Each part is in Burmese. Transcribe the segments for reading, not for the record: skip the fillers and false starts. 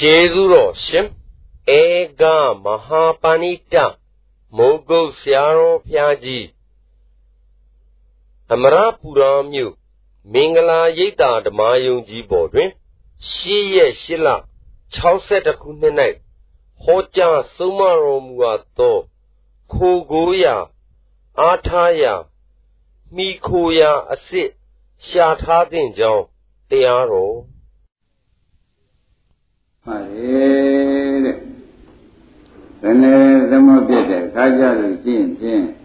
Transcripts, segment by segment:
ကျေးဇူးတော်ရှင်ဧကမဟာပဏိတမိုးကုတ်ဆရာတော်ဘုရားကြီးအမရပူရမြို့မင်္ဂလာရိပ်သာဓမ္မယုံကြီးပေါ်တွင်8 ရက် 8 လ 62 ခုနှစ်၌ဟောကြားဆုံးမတော်မူအပ်သောခိုကိုးရာအားထားရာမိခိုရာအစစ်ရှာထားသည့်ကြောင်းတရားတော်မှန်ရဲ့တဲ့။ဘယ်နဲ့သမုတ်ပြတဲ့ခါကြလို့ရှိရင်ဖြင့်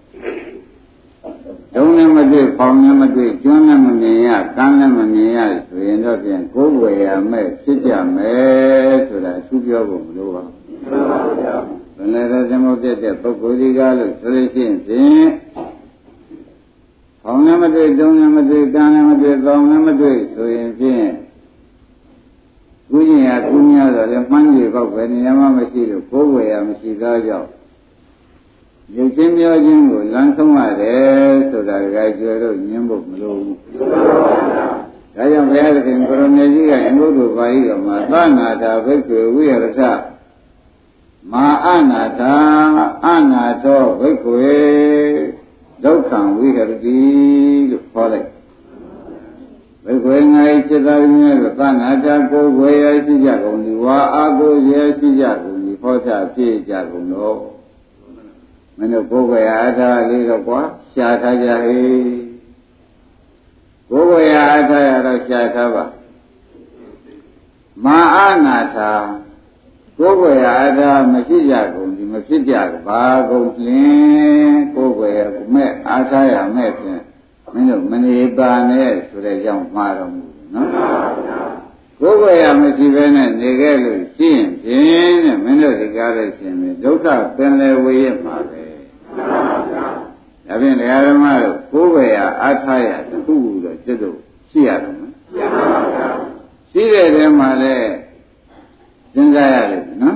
ဒုံနဲ့မတွေ့၊ပေါင်းနဲ့မတွေ့၊ကျွန်းနဲ့မမြင်ရ၊ကမ်းနဲ့မမြင်ရဆိုရင်တော့ဖြင့်ကိုယ်ဝေရမဲ့ဖြစ်ကြမယ်ဆိုတာသူပြောဖို့မလိုပါဘူး။မှန်ပါဗျာ။ဘယ်နဲ့သမုတ်ပြတဲ့ပုဂ္ဂိုလ်ဒီကားလို့ဆိုလို့ရှိရင်ဖြင့်ပေါင်းနဲ့မတွေ့၊ဒုံနဲ့မတွေ့၊ကမ်းနဲ့မတွေ့၊ကောင်းနဲ့မတွေ့ဆိုရင်ဖြင့်ကုညင်ရကုညတော့လည်းမှန်းကြည့်တော့ပဲနေရာမှမရှိလို့ကိုယ်ဝေရမရှိသောကြောင့်ရုပ်ချင်းပြောချင်းကိုလမ်းဆုံးရတယ်ဆိုတာကကျွယ်တော့ညင်းဖို့မလိုဘူး။ဒါကြောင့်ဘုရားသခင်ကိုရမေကြီးကအင်္ဂုတ္တပါဠိတော်မှာသနာတာဘိက္ခေဝိရထမာအနာတာအနာတောဘိက္ခေဒုက္ခံဝိရတိလို့ခေါ်လိုက်။ဘိက္ခေငါ၏စိတ္တရင်းတို့သနာတာကိုယ်ဝေရရှိကြကုန်သည်ဝါအာကိုရရှိကြကုန်သည်ဟောတာဖြစ်ကြကုန်တော့မင်းတို့ကိုယ်ဝေရအားထားလေးတော့ကွာရှားထားကြဟေးကိုယ်ဝေရအားထားရတော့ရှားထားပါမာအနာတာကိုယ်ဝေရအားထားမရှိကြကုန်သည်မဖြစ်ကြဘာကုန်လင်းကိုယ်ဝေရမဲ့အားထားရမဲ့ဖြင့်မင်းတို့မနေပါနဲ့ဆိုတဲ့ကြောင့်မှားတော်မူနော်ကိုယ်ဝေရမရှိဘဲနဲ့နေခဲ့လို့ရှိရင်ဖြင့်တဲ့မင်းတို့ဒီကားလို့ရှိရင်ဒုက္ခပင်လေဝေရမှာပဲဒါဖြင့်ဓမ္မတို့ကိုယ်ဝေရအားထားရတခုခုတော့ကျွတ်တို့ရှိရတော့မယ်ရှိတဲ့တည်းမှာလည်းစဉ်းစားရတယ်နော်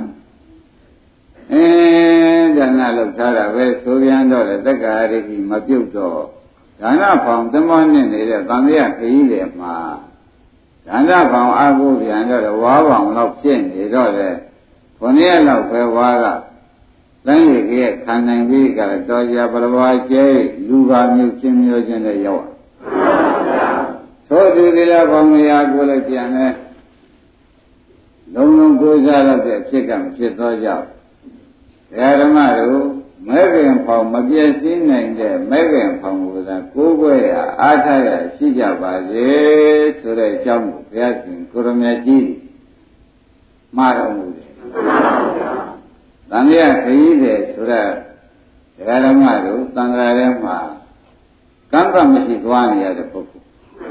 ဒါနလောက်ထားတာပဲဆိုပြန်တော့လေတက္ကရာရိတိမပြုတ်တော့ဒါနဖောင်သမနဲ့နေတဲ့သံဃာခရီးတွေမှာဒါနဖောင်အာဟုပြန်တော့ဝါးဖောင်လောက်ဖြစ်နေတော့လေ9 ရက်လောက်ပဲဝါးကတန်းရည်ကခံနိုင်ပြီးကြတော့ကြပရဝါကျဲလူပါမျိုးချင်းမျိုးချင်းနဲ့ရောက်သို့သူဒီလားဖောင်မရကိုလည်းပြန်လဲလုံးလုံးကိုးစားတော့တဲ့ဖြစ်ကံဖြစ်သောကြောင့်ဓမ္မတို့မဲခင်ဖောင်မပြည့်စည်နိုင်တဲ့မဲခင်ဖောင်ကိုသာကိုးကွယ်ရအားထားရရှိကြပါစေဆိုတဲ့အကြောင်းကိုဘုရားရှင်ကိုရမကြီးမှားတော်မူတယ်။သံဃာခရီးတယ်ဆိုတော့ဓမ္မတို့သံဃာထဲမှာကံကမရှိသွားနေရတဲ့ပုဂ္ဂိုလ်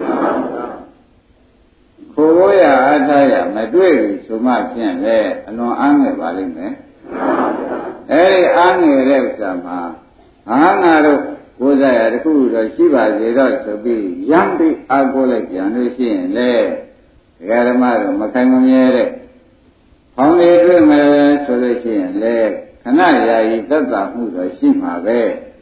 ခိုးရအားထားရမတွေ့ဘူးဆိုမှဖြင့်လေအလွန်အားငယ်ပါလိမ့်မယ်။အဲဒီအားငယ်တဲ့ဥစ္စာမှာငါတို့ကိုးစားရတခုတော့ရှိပါစေတော့ဆိုပြီးရမ်းပြီးအားကိုးလိုက်ပြန်လို့ရှိရင်လေဓမ္မတို့မခိုင်မမြဲတဲ့ဖောင်းလေးတွေ့မယ်ဆိုလို့ရှိရင်လေခဏယာယီသက်သာမှုတော့ရှိမှာပဲ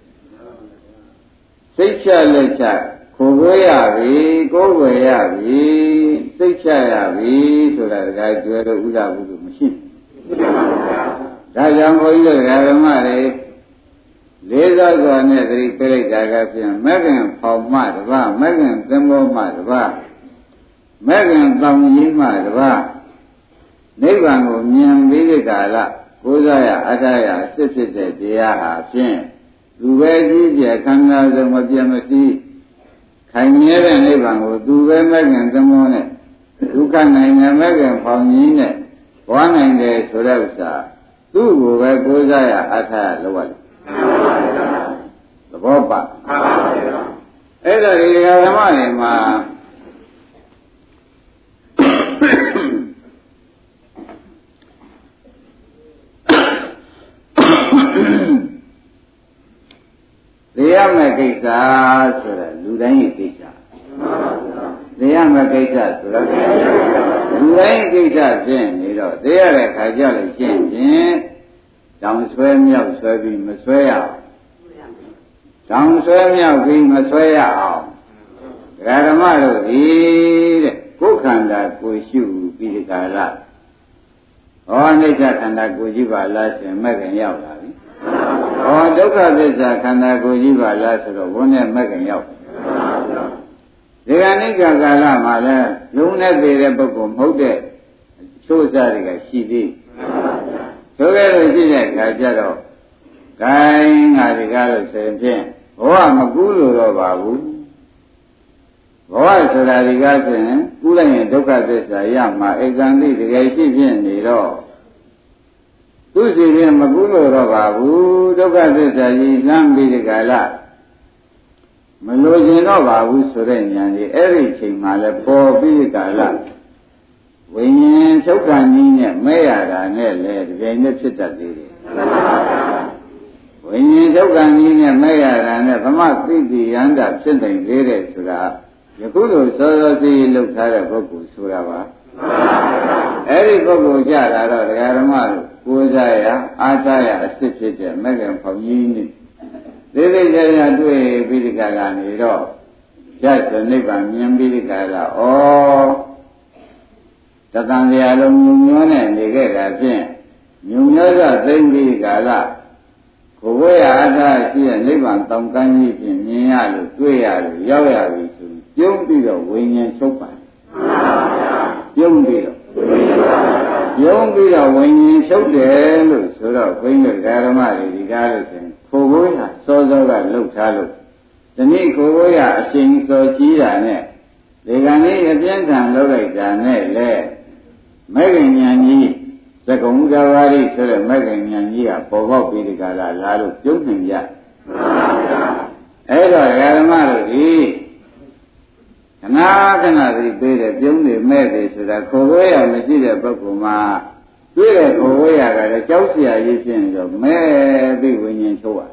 စိတ်ချလက်ချခိုးကိုရပြီကိုယ်ဝယ်ရပြီစိတ်ချရပြီဆိုတာတခါကျွဲတော့ဥဒ္ဒဝုဒ္ဓမရှိဘူးဒါကြောင့်ဘုန်းကြီးတို့ဓမ္မတွေလေးစားစွာနဲ့သတိပေးလိုက်တာကဖြင့်မဂ္ဂင်ဖောင်မှတပါမဂ္ဂင်သင်္ဘောမှတပါမဂ္ဂင်တောင်ကြီးမှတပါနိဗ္ဗာန်ကိုမြင်ပြီးတဲ့ကာလကိုးစားရအထာရစစ်ဖြစ်တဲ့တရားဟာဖြင့်သူပဲကြီးကျယ်ခန္ဓာစုံမပြတ်မစည်းခိုင်မြဲတဲ့နိဗ္ဗာန်ကိုသူပဲမဂ္ဂင်သင်္ဘောနဲ့ဒုက္ခနိုင်တဲ့မဂ္ဂင်ဖောင်ကြီးနဲ့ဘွားနိုင်တယ်ဆိုတဲ့ဥစ္စာသူ့ကိုပဲကိုးစားရအထာရလောက်ရတယ်သဘောပါအဲ့ဒါဒီဓမ္မတွေမှာတရားမဲ့ကိစ္စဆိုတာလူတိုင်းရဲ့ကိစ္စတရားမဲ့ကိစ္စဆိုတာလူတိုင်းကိစ္စဖြစ်နေတော့တရားတဲ့ခါကြလို့ရှင်းရင်တောင်ဆွဲမြောက်ဆွဲပြီးမဆွဲရအောင်တောင်ဆွဲမြောက်ပြီးမဆွဲရအောင်ဓမ္မတို့ဒီတဲ့ကိုယ်ခန္ဓာကိုယ်ရှုပြီးဒီကာလအနိစ္စခန္ဓာကိုယ်ကြီးပါလားဆိုရင်မဂ္ဂင်ရောက်လာပြီဒုက္ခသစ္စာခန္ဓာကိုယ်ကြီးပါလားဆိုတော့ဝန်းနဲ့မဂ္ဂင်ရောက်ဒီကနေ့ကာလမှာလဲလုံးနဲ့သေးတဲ့ပုဂ္ဂိုလ်မဟုတ်တဲ့ချိုးစားတွေကရှိသေးဆိုကြလို့ရှိတဲ့အခါကျတော့ဂိုင်းငါဒီကားလို့ဆိုရင်ဖြင့်ဘဝမကူးလို့တော့ပါဘူးဘဝဆိုတာဒီကားဆိုရင်ကူးလိုက်ရင်ဒုက္ခသစ္စာရမှာဧကံတိတကယ်ရှိဖြစ်နေတော့သူစီရင်မကူးလို့တော့ပါဘူးဒုက္ခသစ္စာကြီးလမ်းပြီးဒီကာလမလိုချင်တော့ပါဘူးဆိုတဲ့ဉာဏ်ကြီးအဲ့ဒီချိန်မှလည်းပေါ်ပြီးဒီကာလဝိညာဉ်ချုပ်ခံကြီးနဲ့မဲ့ရတာနဲ့လည်းဒီချိန်နဲ့ဖြစ်တတ်သေးတယ်ဝိညာဉ်ချုပ်ခံကြီးနဲ့မဲ့ရတာနဲ့သမသိတိယန္တာဖြစ်နိုင်သေးတယ်ဆိုတာယခုလိုစောစောစီးလှုပ်ထားတဲ့ပုဂ္ဂိုလ်ဆိုတာပါအဲ့ဒီပုဂ္ဂိုလ်ကြတာတော့ဒကာဓမ္မတို့ကိုးစားရအားစားရအစ်စ်ဖြစ်တဲ့မဂ္ဂင်ဖောင်ကြီးနဲ့သေးသေးချာချာတွေ့ပြီးဒီကလာနေတော့ရသောနိဗ္ဗာန်မြင်ပြီးဒီကလာတသံတရားလုံးညုံညွှန်းနဲ့နေခဲ့တာဖြင့်ညုံညွှန်းသောသိမ့်ပြီးဒီကလာကိုယ်ဝေယအတ္တရှိတဲ့နိဗ္ဗာန်တောင်ကမ်းကြီးဖြင့်မြင်ရလို့တွေ့ရလို့ရောက်ရပြီဆိုပြုံးပြီးတော့ဝိညာဉ်ချုပ်ပါပြုံးပြီးတော့ဝိညာဉ်ချုပ်တယ်လို့ဆိုတော့ဘုန်းကြီးဓမ္မတွေဒီကားလို့ဆိုရင်ခိုးဘိုးရစောစောကလှုပ်ထားလို့ဒီနေ့ခိုးဘိုးရအရှင်စောကြီးတာနဲ့ဒီကနေ့အပြင်းထန်လှုပ်လိုက်တာနဲ့လေမဂ္ဂင်ဉာဏ်ကြီးသကုံကဝါရိဆိုတဲ့မဂ္ဂင်ဉာဏ်ကြီးကပေါ်ပေါက်ပြီးဒီကလာလို့ပြုံးနေကြအဲ့တော့ဓမ္မတို့ဒီခဏခဏသတိပေးတယ်ပြုံးနေမဲ့တယ်ဆိုတာခိုးဘိုးရမရှိတဲ့ပုဂ္ဂိုလ်မှာတွေ့တဲ့ခိုးဘိုးရကလည်းကြောက်เสียရေးဖြစ်နေတော့မဲ့ပြီးဝိညာဉ်ချုပ်ရ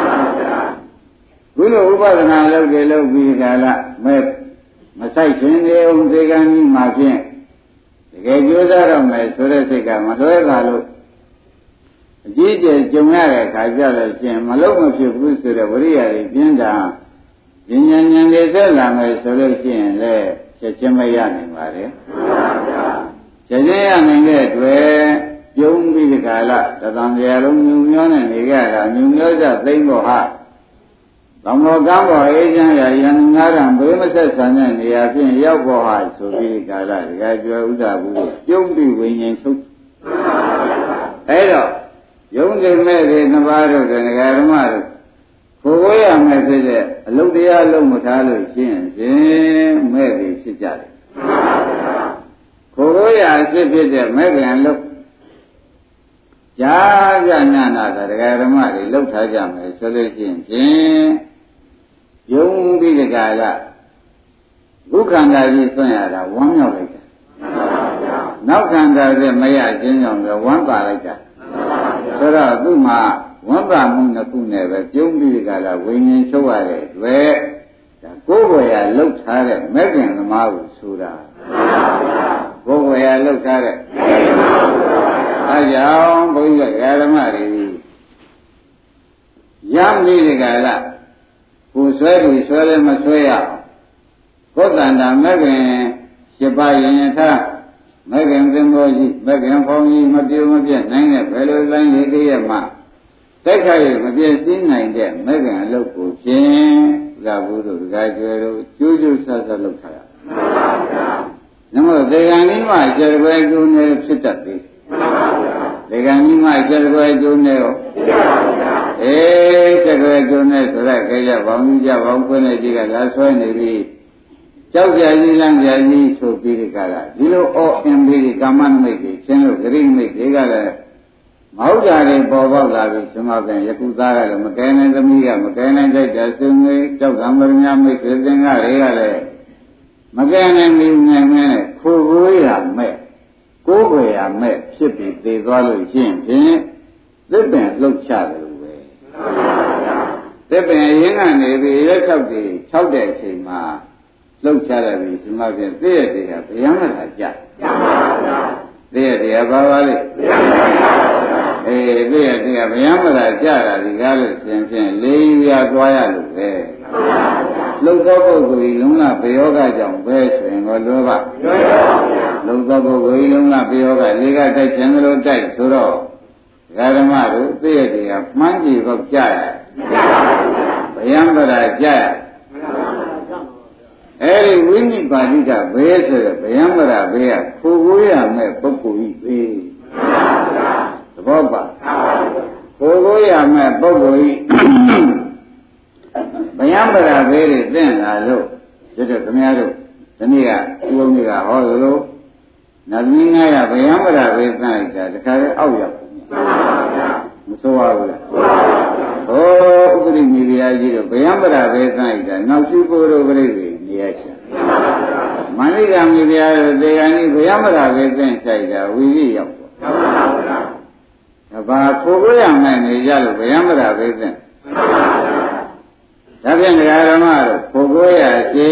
ခုလိုဥပဒနာလုပ်ပြီးခါလာမဲ့မဆိုင်ခြင်းနေအောင်ဒီကံကြီးမှာဖြင့်တကယ်ကြိုးစားတော့မယ်ဆိုတဲ့စိတ်ကမလွဲပါလို့အကြီးကျယ်ကြုံရတဲ့ခါကြလို့ရှင်မလုံးမဖြစ်ဘူးဆိုတဲ့ဝိရိယတွေပြင်းတာဉာဏ်တွေသက်လာမယ်ဆိုလို့ရှိရင်လည်းချက်ချင်းမရနိုင်ပါနဲ့ချက်ချင်းရနိုင်တဲ့အတွက်ပြုံးပြီးဒီကလာတသံတရားလုံးညုံမျောနဲ့နေကြတာညုံမျောကြသိမ့်ဖို့ဟာသောမောကံဘောအေးချမ်းရာယန္ငါရံဘေးမဆက်ဆံတဲ့နေရာဖြင့်ရောက်ဖို့ဟာဆိုပြီးကာလဒီကကျွယ်ဥဒ္ဒဘူးပြုံးပြီးဝိညာဉ်ချုပ်အဲ့တော့ယုံကြည်မဲ့တွေနှစ်ပါးတို့ကဓမ္မတို့ကိုယ်ကိုရမယ်ဖြစ်တဲ့အလုတ်တရားလုံးမထားလို့ရှင်းရင်မဲ့ပြီးဖြစ်ကြတယ်ကိုယ်ကိုရအဖြစ်ဖြစ်တဲ့မဲ့ကံလို့ကြာကြနာနာတာဓမ္မတွေလှုပ်ထားကြမယ်ဆိုလို့ရှိရင်ယုံပြီးဒီကလာဘုခန္ဓာကြီးဆွံ့ရတာဝမ်းမြောက်လိုက်တာနောက်ခန္ဓာကမရခြင်းကြောင့်ဝမ်းပါလိုက်တာဆိုတော့သူ့မှာဝမ်းပါမှုနှစ်ခုနဲ့ပဲပြုံးပြီးဒီကလာဝိညာဉ်ချုပ်ရတဲ့အတွက်ဒါကိုယ်ဝေယလှုပ်ထားတဲ့မဂ္ဂင်သမားကိုဆိုတာကိုယ်ဝေယလှုပ်ထားတဲ့အဲကြောင့်ဘုန်းကြီးကဓမ္မတွေရမ်းပြီးဒီကလာကိုယ်ဆွဲပြီးဆွဲလည်းမဆွဲရအောင်ကိုယ်တန်တာမဂ္ဂင်7ပါးရင်ထားမဂ္ဂင်သင်္ဘောကြီးမဂ္ဂင်ဖောင်းကြီးမပြေမပြတ်နိုင်တဲ့ဘယ်လိုလိုင်းလေးတည်းရဲ့မှာတိုက်ခိုက်မပြည့်စည်နိုင်တဲ့မဂ္ဂင်အလုပ်ကိုဖြင့်ကဘုတို့ဒကာကျွယ်တို့ကျိုးကျိုးဆဆလုပ်ထားရ။နမောဒေဂန်ကြီးမှကျေကွယ်ကျိုးနေဖြစ်တတ်ပြီ။ဒေဂန်ကြီးမှကျေကွယ်ကျိုးနေရောကျေကွယ်ကျိုးနေဆိုတဲ့ကြရဘောင်းကြီးကြဘောင်းခွင်းနေကြီးကလာဆွဲနေပြီ။ကြောက်ကြကြီးလန့်ကြကြီးဆိုပြီးဒီကလာဒီလိုအော်အင်ပြီးကာမနမိတ်ကြီးချင်းလို့ဂရိမိတ်တွေကလည်းမဟုတ်တာတွေပေါ်ပေါက်လာပြီဆိုမှပြန်ယခုသားကလည်းမကဲနိုင်သမီးကမကဲနိုင်တဲ့ဆွေမျိုးကြောက်သံမရများမိတ်ဆွေသင်္ကတွေကလည်းမကဲနိုင်မီနိုင်မဲ့ခိုးကိုရမဲ့ကိုးွယ်ရမဲ့ဖြစ်ပြီးသေသွားလို့ရှိရင်ဖြင့်သစ်ပင်လှုပ်ချတယ်လို့ပဲသစ်ပင်ရင်းကနေပြီးရက်၆တဲ့အချိန်မှာလှုပ်ချတယ်ပြီးဒီမှာပြန်သိရတဲ့ကဗျာမလာကြသိရတဲ့ဘာပါလဲသိရတဲ့ကဗျာမလာကြတာဒီကားလို့ရှင်ဖြင့်လေးရသွားရလို့ပဲလှုပ်သောပုဂ္ဂိုလ်လုံးလာဘေယောဂကြောင့်ပဲဆိုရင်တော့လောဘလှုပ်သောပုဂ္ဂိုလ်လုံးလာပြောကလေကတိုက်ခြင်းလို့တိုက်ဆိုတော့ဓမ္မတို့သိရတဲ့ကမှန်းကြည့်ဖို့ကြားရဗျံပရာကြားအဲ့ဒီဝိနိပါဠိကဘေးဆိုတော့ဗျံပရာဘေးကခိုးကိုရမဲ့ပုဂ္ဂိုလ်ဤဘေးသဘောပါခိုးကိုရမဲ့ပုဂ္ဂိုလ်ဤဗျံပရာဘေးတွေသင်လာလို့ဒီတော့ခင်ဗျားတို့ဒီနေ့ကဥပုံကြီးကဟောလို့နတ်မင်း900ဗျံပရာဘေးသင်လိုက်တာတခါလေအောက်ရောက်မဆိုးပါဘူးလားဟောဥပရိမိဖုရားကြီးတို့ဗျံပရာဘေးသင်လိုက်တာနောက်ရှိဖို့တို့ပြိတ္တိနေရချာမန္လိကမိဖုရားတို့ဒေဂန်ကြီးဗျံပရာဘေးသင်ဆိုင်တာဝီရိရောက်တော့ဘာခိုးကိုရမယ်နေကြလို့ဗျံပရာဘေးသင်ဒါဖြင့်ဓမ္မတို့ခိုးကိုရရှိ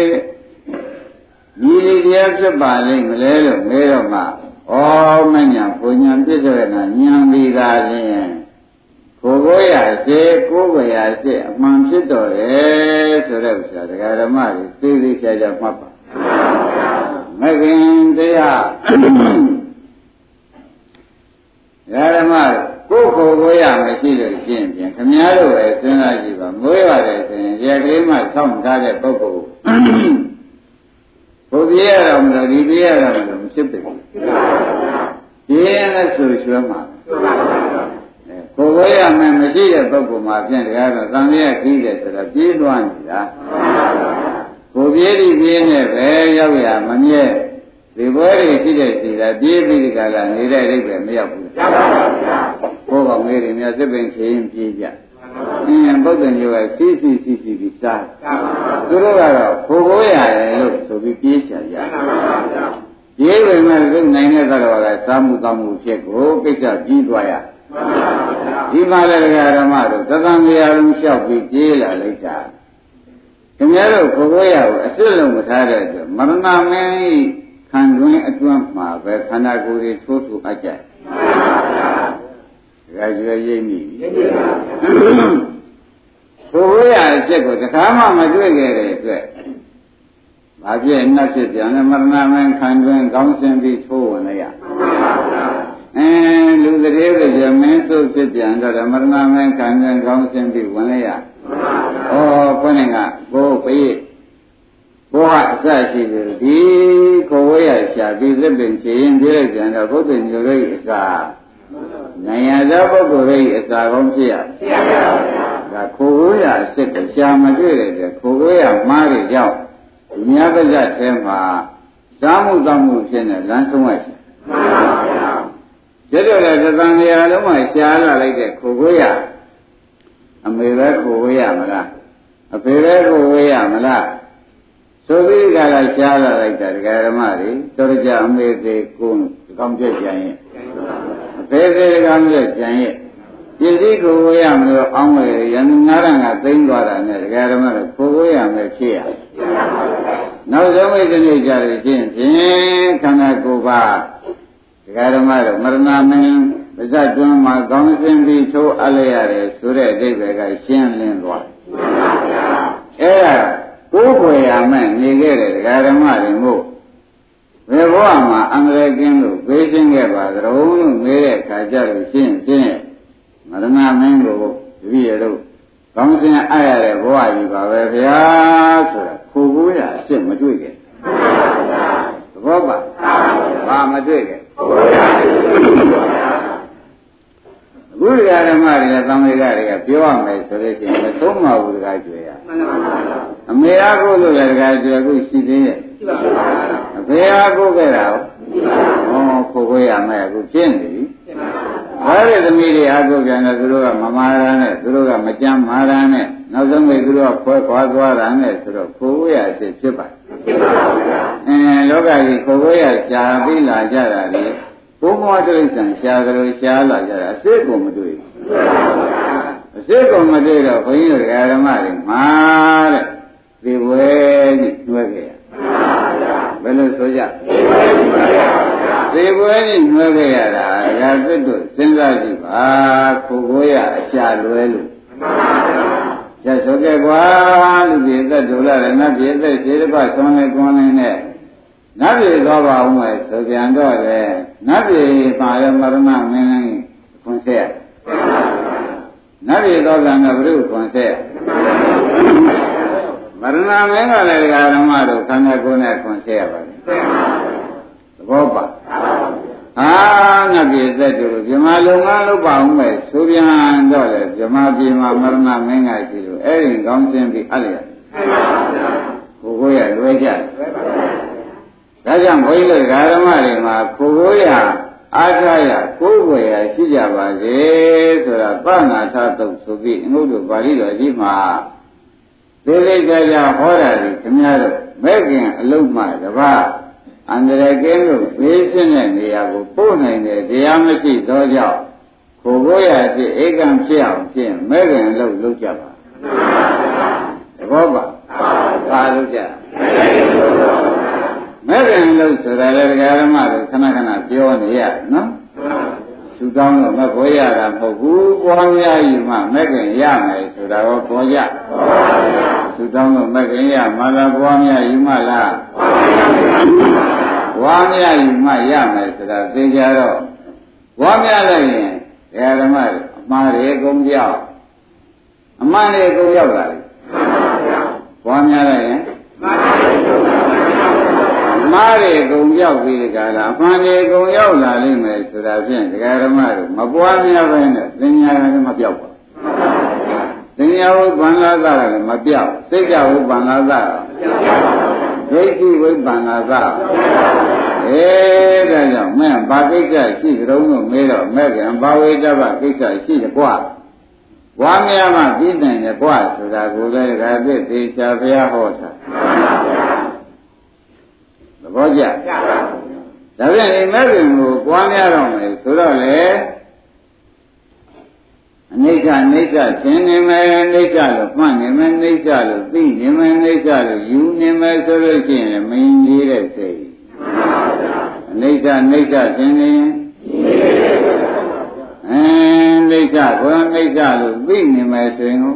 ဒီလိုတရားဖြစ်ပါလိမ့်မလဲလို့မေးတော့မှဩမညာဘုံညာပြည့်စုံတဲ့ဉာဏ်ပြီးသာလျှင်ကိုကိုရစေကိုကိုရစေအမှန်ဖြစ်တော်တယ်ဆိုတဲ့ဥစ္စာဓမ္မတွေသိသိချာချာမှတ်ပါမဂ္ဂင်တရားဓမ္မကိုကိုရမရှိလို့ရှင်းပြန်ခမည်းတော်ပဲစဉ်းစားကြည့်ပါမွေးရတယ်ဆိုရင်ရကလေးမှဆောင်းထားတဲ့ပုဂ္ဂိုလ်ဘုရားရတော်မလို့ဒီပြရတော်မလို့မဖြစ်ဘူးဒီနဲ့ဆိုရွှဲမှာကိုယ်ဝဲရမယ်မရှိတဲ့ပုဂ္ဂိုလ်မှာဖြင့်တကားတော့သံဃာကြီးတယ်ဆိုတော့ပြေးသွားနေတာကိုပြေးပြီးပြေးနေပဲရောက်ရမမြဲဒီဘွဲတွေရှိတဲ့စီတာပြေးပြီးဒီကလာနေတဲ့အိဗယ်မရောက်ဘူးဘိုးကောင်လေးတွေများသစ်ပင်ခင်းပြေးကြပုဒ်တယ်မျိုးကစီပြီးစားသူတို့ကတော့ကိုကိုရတယ်လို့ဆိုပြီးပြေးချကြပြေးဝင်မဲ့သူနိုင်တဲ့ကတော့ကစားမှုတောင်းမှုဖြစ်ကိုကိစ္စပြီးသွားရဒီမှာလည်းဓမ္မတို့သတ္တံတရားလုံးလျှောက်ပြီးပြေးလာလိုက်တာခင်ဗျားတို့ကိုကိုရကိုအစ်စ်လုံးမထားတဲ့အတွက်မရဏမင်းဤခံတွင်းအတွန်းမှာပဲခန္ဓာကိုယ်တွေထိုးထိုးအပ်ကြဒါကြွယ်ရိပ်မိကိုယ်ရအချက်ကိုတခါမှမတွေ့ခဲ့တဲ့အတွက်ဘာဖြစ်နှက်ဖြစ်ပြန်လဲမရဏမင်းခံတွင်းကောင်းစင်ပြီးထိုးဝင်လိုက်ရလူတည်းတွေမင်းစုဖြစ်ပြန်တော့မရဏမင်းခံတွင်းကောင်းစင်ပြီးဝင်လိုက်ရဩခေါင်းကကိုယ်ပိဘုရားအစရှိတယ်ဒီကိုယ်ရရှာပြီးသစ်ပင်ချရင်ပြလိုက်ပြန်တော့ဘုဒ္ဓညိုရိတ်အစာနိုင်ရသောပုဂ္ဂိုလ်ရဲ့အစာကောင်းဖြစ်ရဒါခိုးကိုရအစ်စ်ကိုရှာမတွေ့တဲ့ခိုးကိုရမှားတဲ့ကြောင့်မြတ်ပါဇတ်ထဲမှာသာမှုတောင်းမှုဖြစ်နေလမ်းဆုံးရရှိကျတော့လေသံဃာလုံးမှာရှားလာလိုက်တဲ့ခိုးကိုရအမေပဲခိုးကိုရမလားအဖေပဲခိုးကိုရမလားဆိုပြီးကြလာရှားလာလိုက်တာဒကာဓမ္မတွေတော်ကြအမေသေးကိုယ်ကောင်းပြည့်ကြရင်အဖေသေးကောင်းပြည့်ကြရင်ပစ္စည်းကိုဝေရမလို့အောင်းဝယ်ရန်900ကသိမ်းသွားတာနဲ့ဒကာဓမ္မတို့ကိုဝေရမယ်ဖြစ်ရနောက်ဆုံးဝိသနေ့ကြလို့ချင်းဖြင့်ခန္ဓာကိုယ်ပါဒကာဓမ္မတို့မရဏမင်းပါဇတ်တွန်းမှာကောင်းစင်ပြီးထိုးအပ်လိုက်ရတယ်ဆိုတဲ့အဓိပ္ပာယ်ကရှင်းလင်းသွားအဲ့ဒါကိုယ်ွယ်ရမယ်နေခဲ့တဲ့ဒကာဓမ္မတွေမို့ဘယ်ဘဝမှာအန္တရာယ်ကင်းလို့ဘေးရှင်းခဲ့ပါသလဲလို့မေးတဲ့အခါကျတော့ရှင်းမရဏမင်းကိုတပည့်ရတို့ကောင်းစင်အားရတဲ့ဘဝကြီးပါပဲဗျာဆိုတာခိုးကိုရအစ်စ်မတွေ့ခဲ့သဘောပါဘာမတွေ့ခဲ့အခုဓမ္မတွေနဲ့သံဃာတွေကပြောရမယ်ဆိုလို့ရှိရင်မသုံးပါဘူးတကားကျွေရအမေအားကိုလို့လည်းတကားကျွေအခုရှိသေးရဲ့အဖေအားကိုခဲ့တာဟောခိုးကိုရမယ်အခုပြင်းနေပြီဘာလဲသမီးတွေအားကိုပြန်တယ်သူတို့ကမမာရနဲ့သူတို့ကမကြမ်းမာရနဲ့နောက်ဆုံးပဲသူတို့ကခွဲခွာသွားတာနဲ့ဆိုတော့ခိုးကိုရအစ်ဖြစ်ပါတယ်လောကကြီးခိုးကိုရရှားပြီးလာကြတာလေဘုံဘဝတိရစ္ဆာန်ရှားကြလို့ရှားလာကြတာအစ်ကိုမတွေ့ဘူးအစ်ကိုမတွေ့တော့ဘုန်းကြီးတို့ဓမ္မတွေမှာတဲ့ဒီဝဲကြီးနှွဲခဲ့ရဘယ်လိုဆိုကြသေပွဲနဲ့နှွဲခဲ့ရတာဒါသစ်တို့စဉ်းစားကြည့်ပါခိုးကိုရအရှာလွဲလို့ကျဆိုခဲ့ကွာလူပြည်သက်တို့လာလည်းနတ်ပြည်သက်ခြေတစ်ပတ်ဆွမ်းလဲကွန်းလင်းနဲ့နတ်ပြည်သွားပါဦးမယ်ဆိုပြန်တော့လေနတ်ပြည်ပါရမရဏမင်းကြီးခွန်ဆက်နတ်ပြည်သွားပြန်တော့ဘုရုခွန်ဆက်မရဏမင်းကလည်းဒကာဓမ္မတို့ခန္ဓာကိုယ်နဲ့ခွန်ဆက်ရပါတယ်သဘောပါနတ်ပြည်သက်တို့ဗြဟ္မာလုံငန်းလုပ်ပါဦးမယ်ဆိုပြန်တော့လေဗြဟ္မာပြည်မှာမရဏမင်းကရှိလို့အဲ့ဒီကောင်းစင်းပြီးအဲ့လေကိုရလွဲကြတယ်ဒါကြောင့်ဘုန်းကြီးတို့ဓမ္မတွေမှာကိုရအားထားရကိုယ်ွယ်ရရှိကြပါစေဆိုတာသနာထသုတ်ဆိုပြီးအငုတ်တို့ပါဠိတော်ကြီးမှာသေသေးကြကြဟောတာဒီခင်ဗျားတို့မဲ့ခင်အလုံးမှတပါးအန္တရာယ်ကင်းလို့ဘေးရှင်းတဲ့နေရာကိုပို့နိုင်တဲ့တရားမရှိသောကြောင့်ကိုရဖြစ်ဧကံဖြစ်အောင်ဖြင့်မဲ့ခင်အလုံးလုပ်ကြပါသဘောပါဘာလုပ်ကြမဲ့ခင်လို့ဆိုတာလေဒကာဓမ္မတို့ခဏခဏပြောနေရနော်သူတောင်းတော့မပေါ်ရတာမဟုတ်ဘူးပွားများယူမှမဲ့ခင်ရမယ်ဆိုတာကိုပေါ်ကြသူတောင်းတော့မဲ့ခင်ရမှလားပွားများယူမှလားပွားများယူမှရမယ်ဆိုတာသိကြတော့ပွားများလိုက်ရင်ဒကာဓမ္မတို့အမှားတွေကုန်ပြောက်အမှားတွေကုန်ရောက်လာတယ်ပွားများလိုက်ရင်မားတွေကုန်ရောက်ပြီးဒီကလာအမှန်တွေကုန်ရောက်လာလိမ့်မယ်ဆိုတာဖြင့်ဒကာဓမ္မတို့မပွားများပဲနဲ့သင်ညာလည်းမပြောက်ပါသင်ညာဝိပ္ပန္နာသလည်းမပြောက်စိတ်ကြဝိပ္ပန္နာသဒိဋ္ဌိဝိပ္ပန္နာသဒါကြောင့်မင်းဘာကိစ္စရှိကြုံလို့မေးတော့မဲ့ကံဘာဝေတ္တဗကိစ္စရှိတယ်ကွာဘွားများမှပြီးနိုင်တယ်ကွာဆိုတာကိုလည်းဒကာပြည့်သေချာဘုရားဟောတာသဘောကျဒါပြန်ဒီမဲ့ခင်ကိုပွားများတော့မယ်ဆိုတော့လေအနိစ္စအိဋ္ဌသင်နေမယ်အိဋ္ဌလို့မှတ်နေမယ်အိဋ္ဌလို့သိနေမယ်အိဋ္ဌလို့ယူနေမယ်ဆိုလို့ရှိရင်မင်းကြီးတဲ့စိတ်အနိစ္စအိဋ္ဌသင်နေအိဋ္ဌကိုအိဋ္ဌလို့သိနေမယ်ဆိုရင်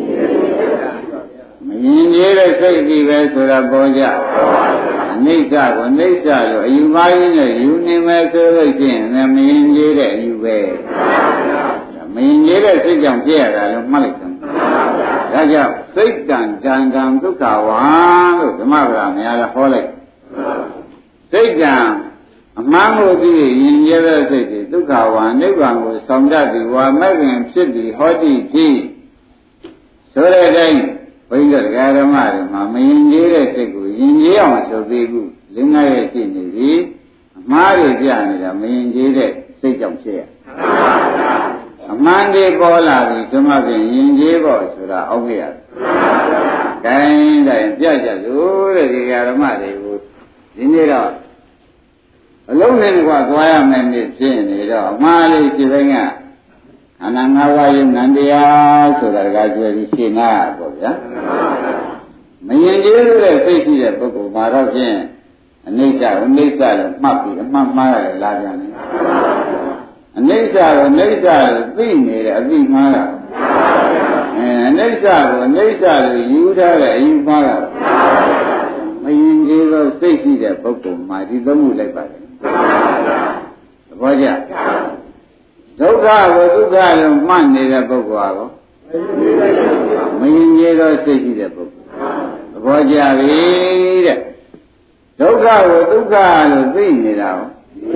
မင်းကြီးတဲ့စိတ်ကြီးပဲဆိုတာပေါ်ကြနိစ္စကိုနိစ္စလို့အယူပါးရင်းနဲ့ယူနေမယ်ဆိုလို့ရှိရင်မင်းကြီးတဲ့အယူပဲမင်းကြီးတဲ့စိတ်ကြောင့်ဖြစ်ရတာလို့မှတ်လိုက်တယ်ဒါကြောင့်စိတ်တံကံကံဒုက္ခဝါလို့ဓမ္မဗလာများလည်းဟောလိုက်စိတ်တံအမှန်ကိုသိရင်ရတဲ့စိတ်တွေဒုက္ခဝါနိဗ္ဗာန်ကိုဆောင်တတ်သည်ဝါမဲ့ခင်ဖြစ်သည်ဟောတိဖြစ်ဆိုတဲ့အတိုင်းဘိဓဂါဓမ္မတွေမှာမရင်ကြီးတဲ့စိတ်ကိုရင်ကြီးအောင်ဆိုသေးဘူးလင်းငယ်ရဲ့ရှိနေပြီအမှားတွေပြနေတာမရင်ကြီးတဲ့စိတ်ကြောင့်ဖြစ်ရအမှန်တွေပေါ်လာပြီဒီမှာပြင်ရင်ကြီးပေါ့ဆိုတာအောက်ခဲ့ရတယ်။ဒါတိုင်းပြကြလို့တဲ့ဒီဓမ္မတွေကိုဒီနေ့တော့အလုံးနဲ့ကွာသွားရမယ်နေ့ဖြစ်နေတော့အမှားလေးဒီဘက်ကအနန္တဝါယုနန္တရားဆိုတာကကြွယ်ပြီးရှင်းနာပေါ့ဗျာမရင်ကျေးတဲ့စိတ်ရှိတဲ့ပုဂ္ဂိုလ်မှာတော့ဖြင့်အနိစ္စကိုနိစ္စလို့မှတ်ပြီးအမှတ်မှားရတယ်လာပြန်တယ်အနိစ္စကိုနိစ္စလို့သိနေတယ်အသိမှားတာအနိစ္စကိုအနိစ္စလို့ယူထားတဲ့အယူမှားတာမရင်ကျေးသောစိတ်ရှိတဲ့ပုဂ္ဂိုလ်မှာဒီသုံးခုလိုက်ပါတယ်သဘောကျဒုက္ခကိုဒုက္ခလို့မှတ်နေတဲ့ပုဂ္ဂိုလ်ဟာကောမရင်ကျေသောစိတ်ရှိတဲ့ပုဂ္ဂိုလ်သဘောကျပြီတဲ့ဒုက္ခကိုဒုက္ခလို့သိနေတာကို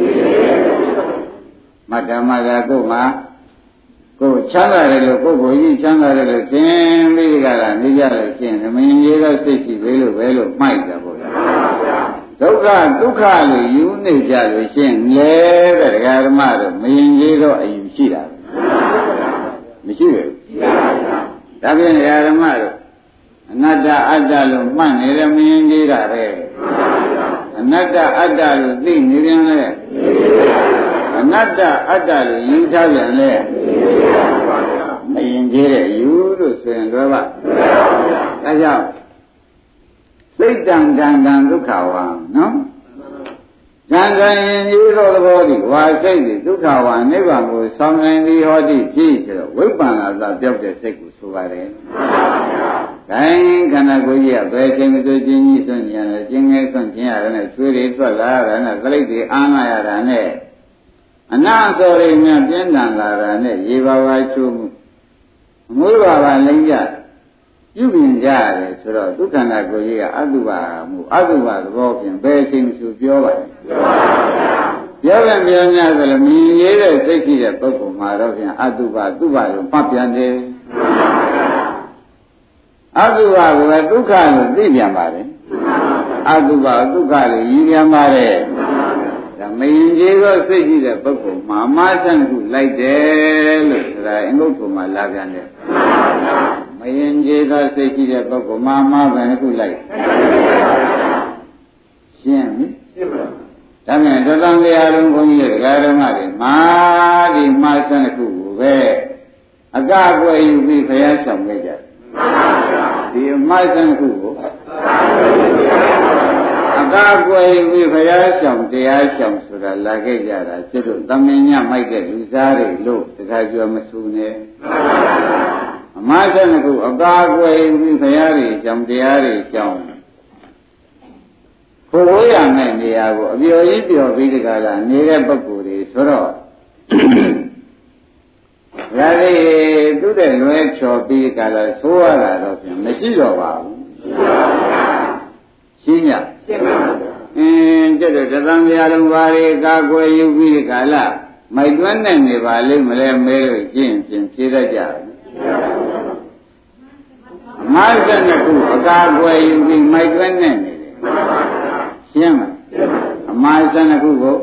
မတ္တမကကိုယ်မှာကိုယ်ချမ်းသာတယ်လို့ကိုယ်ကိုကြီးချမ်းသာတယ်လို့သင်ပြီးကြတာနေကြလို့ရှင်းမရင်ကျေသောစိတ်ရှိပဲလို့မှိုက်တာပေါ့ဗျာဒုက္ခဒုက္ခလို့ယူနေကြလို့ရှင်းလေတဲ့ဒကာဓမ္မတို့မရင်ကျေတော့အယူရှိတာမရှိဘူးဒါဖြင့်ဒကာဓမ္မတို့အနတ္တအတ္တလို့မှတ်နေတယ်မရင်ကျေတာပဲအနတ္တအတ္တလို့သိနေပြန်လေအနတ္တအတ္တလို့ယူထားပြန်လေမရင်ကျေတဲ့ယူလို့ဆိုရင်တော့ဒါကြောင့်စိတ်တံကံကံဒုက္ခဝါနော်ကံကံရင်ကြီးသောသဘောဒီဝါစိတ်ဒီဒုက္ခဝါနိဗ္ဗာန်ကိုဆောင်နိုင်သည်ဟောတိဖြစ်ဆိုတော့ဝိပ္ပန္နာသာပြောက်တဲ့စိတ်ကိုဆိုပါတယ်ခိုင်းခန္ဓာကိုယ်ကြီးကဘယ်ချိန်မှဆိုချင်းကြီးဆွန့်ကြရတယ်ကျင်းငယ်ဆွန့်ခြင်းရတယ်နဲ့သွေးတွေထွက်လာတာနဲ့သလိပ်တွေအားလာရတာနဲ့အနာစောတွေများပြင်းထန်လာတာနဲ့ရေပါပါချိုးမှုအမှုပါပါလိမ့်ကြပြုပြင်ကြရတယ်ဆိုတော့ဒုက္ခန္ဓာကိုယ်ကြီးကအတုပါမှုအတုပါသဘောဖြင့်ဘယ်ချိန်မှဆိုပြောပါလဲပြောပါဘူးပြောများဆိုလို့မြင်ရတဲ့စိတ်ရှိတဲ့ပုဂ္ဂိုလ်မှာတော့ဖြင့်အတုပါသူ့ပါလို့မှတ်ပြန်တယ်အတုပါကဒုက္ခလို့သိပြန်ပါတယ်အတုပါဒုက္ခလို့ရည်ပြန်ပါတယ်ဒါမရင်ကျေသောစိတ်ရှိတဲ့ပုဂ္ဂိုလ်မှာအမှားဆန်းခုလိုက်တယ်လို့ဆိုတာအင်္ဂုတ္တမှာလာပြန်တယ်မရင်ကျေသောစိတ်ရှိတဲ့ပုဂ္ဂိုလ်မှာအမှားပဲခုလိုက်ရှင်းပြီရှင်းပါဒါနဲ့တသံတရားလုံးဘုန်းကြီးရဲ့ဓမ္မတွေမာဒီမှားဆန်းခုကိုပဲအကအကွယ်ယူပြီးဘုရားဆောင်ခဲ့ကြတယ်ဒီမှားဆန်းခုကိုအကားကွယ်ပြီးဘုရားဆောင်တရားဆောင်ဆိုတာလာခဲ့ကြတာကျွတ်တို့သမင်ညမိုက်တဲ့လူစားတွေလို့တခါပြောမဆူနဲ့အမှားဆန်းခုအကားကွယ်ပြီးဘုရားတွေဆောင်တရားတွေဆောင်ကိုယ်ဝေးရမယ့်နေရာကိုအပျော်ကြီးပျော်ပြီးတခါလာနေတဲ့ပုဂ္ဂိုလ်တွေဆိုတော့ဒါလေးသူ့တဲ့လွဲချော်ပြီးတခါလာဆိုးရတာတော့ပြန်မရှိတော့ပါဘူးရှင်းရရှင်းပါဘူးကျတော့တသံတရားလုံးပါးလေးကာကွယ်ယူပြီးဒီကာလမိုက်သွန်းနေနေပါလိမ့်မလဲမဲလို့ကျင့်ဖြေတတ်ကြတယ်အမှားစတဲ့ခုအကာကွယ်ယူပြီးမိုက်သွန်းနေနေတယ်ရှင်းမအမှားစတဲ့ခုကို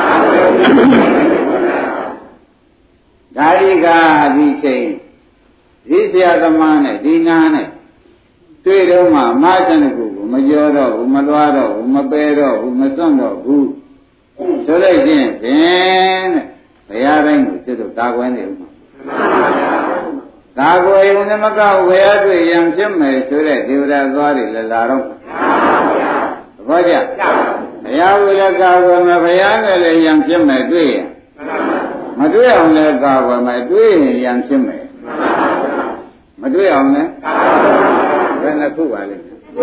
ဒါဤကဒီချိန်ဒီဆရာသမားနဲ့ဒီနာနဲ့တွေ့တော့မှအမှားစတဲ့ခုမကြောတော့ဘူးမသွားတော့ဘူးမပဲတော့ဘူးမစွန့်တော့ဘူးဆိုလိုက်ခြင်းဖြင့်တဲ့ဘုရားတိုင်းကိုကျွတ်ကာကွယ်နေဦးမှာကာကွယ်ုံနဲ့မကောက်ဘုရားတွေ့ရန်ဖြစ်မယ်ဆိုတဲ့ဒေဝရသွားတွေလည်းလာတော့သဘောကျဘုရားကိုလည်းကာကွယ်မယ်ဘုရားနဲ့လည်းရန်ဖြစ်မယ်တွေ့ရမတွေ့အောင်လည်းကာကွယ်မယ်တွေ့ရင်ရန်ဖြစ်မယ်မတွေ့အောင်လည်းဘယ်နှခုပါလဲ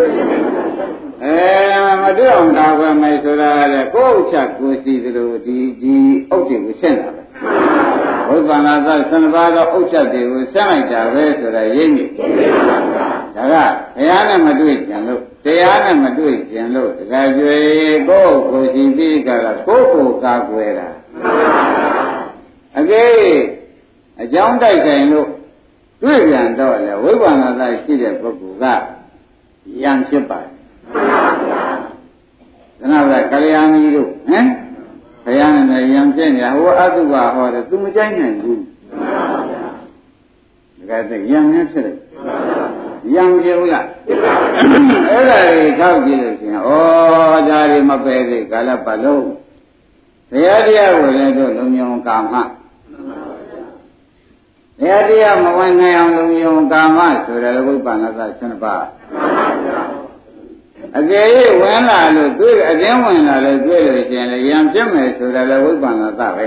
မတွေ့အောင်ကာကွယ်မယ်ဆိုတာလေကိုယ်ဥစ္စာကိုစီသလိုဒီအုပ်တွေကိုဆင့်တာပဲဘုရားနာသ12ပါးသောဥစ္စာတွေကိုဆင့်လိုက်တာပဲဆိုတာရင်းနေဒါကဘုရားနဲ့မတွေ့ကြံလို့တရားနဲ့မတွေ့ကြံလို့တခါကျွေကိုယ်ကိုစီပြီးကြတာကိုယ်ကိုကာကွယ်တာအကဲအကြောင်းတိုက်ဆိုင်လို့တွေ့ပြန်တော့လေဝိပဿနာသားရှိတဲ့ပုဂ္ဂိုလ်ကယံဖြစ်ပါတယ်သနာကကလျာဏီတို့ဟမ်ဘုရားနဲ့ယံဖြစ်နေဟိုအတုပါဟောတယ်သူမကြိုက်နိုင်ဘူးဒါကတည်းကယံနဲ့ဖြစ်တယ်ယံကြဘူးလားအဲ့ဒါကြီးထောက်ကြည့်လို့ရှင်ဩဒါတွေမပယ်သေးကာလပတ်လုံးဘုရားတရားကိုလည်းတို့လုံညုံကာမတရားတရားမဝင်နိုင်အောင်လုံယုံကာမဆိုတဲ့ဝိပ္ပန္နသ7ပါးအကယ်၍ဝင်လာလို့တွေ့အကျဉ်းဝင်လာလို့တွေ့လို့ရှိရင်လည်းယံဖြစ်မယ်ဆိုတဲ့ဝိပ္ပန္နသပဲ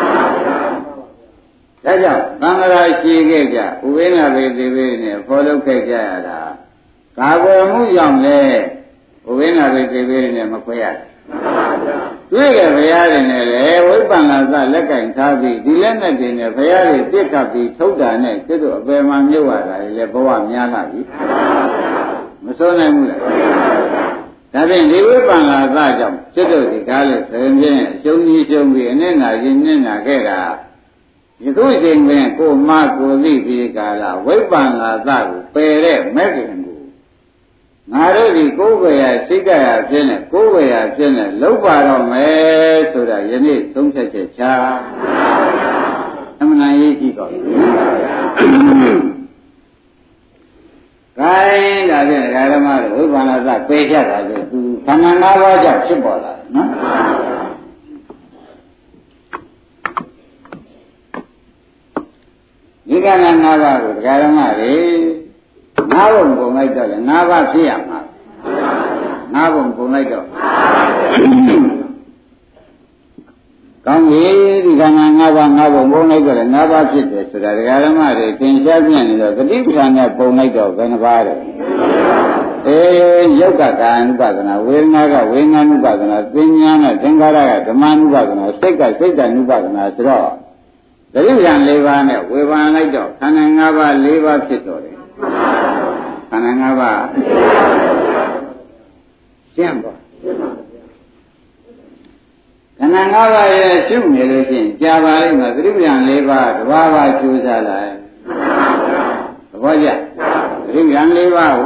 ဒါကြောင့်သံဃာရှိခဲ့ကြဥပိ္ပနာဘေတိဘေနဲ့ဖော်လုပ်ခဲ့ကြရတာကာကွယ်မှုကြောင့်လေဥပိ္ပနာဘေတိဘေနဲ့မခွဲရတယ်တွေ့ကြဘုရားတွေနဲ့လေဝိပ္ပန္နသလက်ကင်ထားပြီးဒီလက်နဲ့တင်နဲ့ဘုရားတွေပြစ်ခတ်ပြီးထုတ်တာနဲ့ကျွတ်တို့အပေမှမြုပ်ရတာလေဘဝများလာပြီမစိုးနိုင်ဘူးလားဒါဖြင့်ဒီဝိပ္ပန္နသကြောင့်ကျွတ်တို့ဒီကားလို့ဆိုရင်အရှုံးကြီးရှုံးပြီးအနစ်နာကြီးနစ်နာခဲ့တာယခုချိန်ပင်ကိုမကိုသိပြီးကာလဝိပ္ပန္နသကိုပယ်တဲ့မဲ့ခင်ကိုငါတို့ဒီကိုယ်ွယ်ရစိတ်ကရဖြစ်နေကိုယ်ွယ်ရဖြစ်နေလောက်ပါတော့မယ်ဆိုတာယနေ့သုံးချက်ချက်ချာအမှန်ရေးကြည့်တော့ခိုင်းဒါဖြင့်ဓမ္မတို့ဝိပ္ပန္နသပယ်ကြတာဆိုသူခန္ဓာ၅ပါးကြောင့်ဖြစ်ပေါ်လာတယ်နော်ဒီကဏ္ဍ၅ပါးကိုဓမ္မတွေ၅ဘုံပုံလိုက်တော့လေ၅ပါးဖြစ်ရမှာ၅ဘုံပုံလိုက်တော့ကောင်းပြီဒီခန္ဓာ၅ပါး၅ဘုံပုံလိုက်တော့လေ၅ပါးဖြစ်တယ်ဆိုတာဓမ္မတွေသင်ရှားပြနေတော့ဂတိပ္ပံနဲ့ပုံလိုက်တော့ဘယ်နှပါးလဲယုတ်ကကာယ ानु ပါဒနာဝေဒနာကဝေဒနာ ानु ပါဒနာသင်ညာနဲ့သင်္ခါရကဓမ္မ ानु ပါဒနာစိတ်ကစိတ်တ ानु ပါဒနာဆိုတော့သတိဉာဏ်၄ပါးနဲ့ဝေဘာလိုက်တော့ခန္ဓာ၅ပါး၄ပါးဖြစ်တော်တယ်ခန္ဓာ၅ပါးရှင်းပါခန္ဓာ၅ပါးရဲ့ရှုနေလို့ရှိရင်ကြာပါလိမ့်မယ်သတိဉာဏ်၄ပါးတစ်ပါးပါးကျိုးစားလိုက်သဘောကျသတိဉာဏ်၄ပါးကို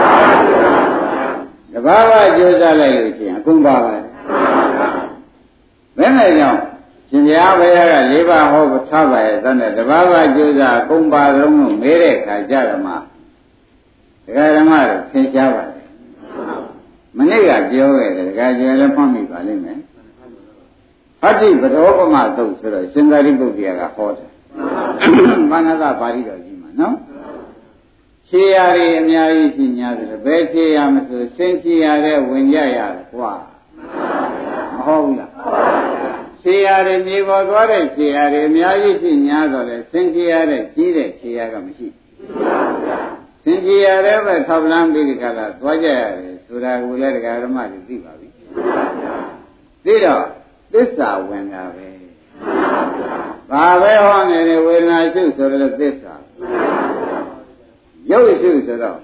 တစ်ပါးပါးကျိုးစားလိုက်လို့ရှိရင်အကုန်ပါပဲဘယ်နဲ့ကြောင့်ရှင်ဘုရားဘုရားက၄ပါးဟောထားပါရဲ့တန်းနဲ့တစ်ပါးပါးကျိုးစားအကုန်ပါလုံးလို့မေးတဲ့အခါကြတော့မှဒကာဓမ္မတို့သင်ကြားပါတယ်မနေ့ကပြောခဲ့တယ်ဒကာကျေလည်းမှတ်မိပါလိမ့်မယ်အတ္တိပဒောပမသုတ်ဆိုတော့ရှင်သာရိပုတ္တရာကဟောတယ်ဘာနာသပါဠိတော်ကြီးမှာနော်ခြေရာတွေအများကြီးရှိ냐ဆိုတော့ဘယ်ခြေရာမဆိုစင်ခြေရာတဲ့ဝင်ကြရတယ်ကွာမဟုတ်ဘူးလားခြေရာတွေမြေပေါ်သွားတဲ့ခြေရာတွေအများကြီးရှိ냐ဆိုတော့စင်ခြေရာတဲ့ကြီးတဲ့ခြေရာကမရှိစင်ကြီးရတဲ့ပဲထောက်လန်းပြီးဒီကလာသွားကြရတယ်ဆိုတာကိုလည်းဒကာဓမ္မတွေသိပါပြီသိတော့သစ္စာဝင်တာပဲဘာပဲဟောနေတယ်ဝေဒနာရှုဆိုတော့သစ္စာရုပ်ရှုဆိုတော့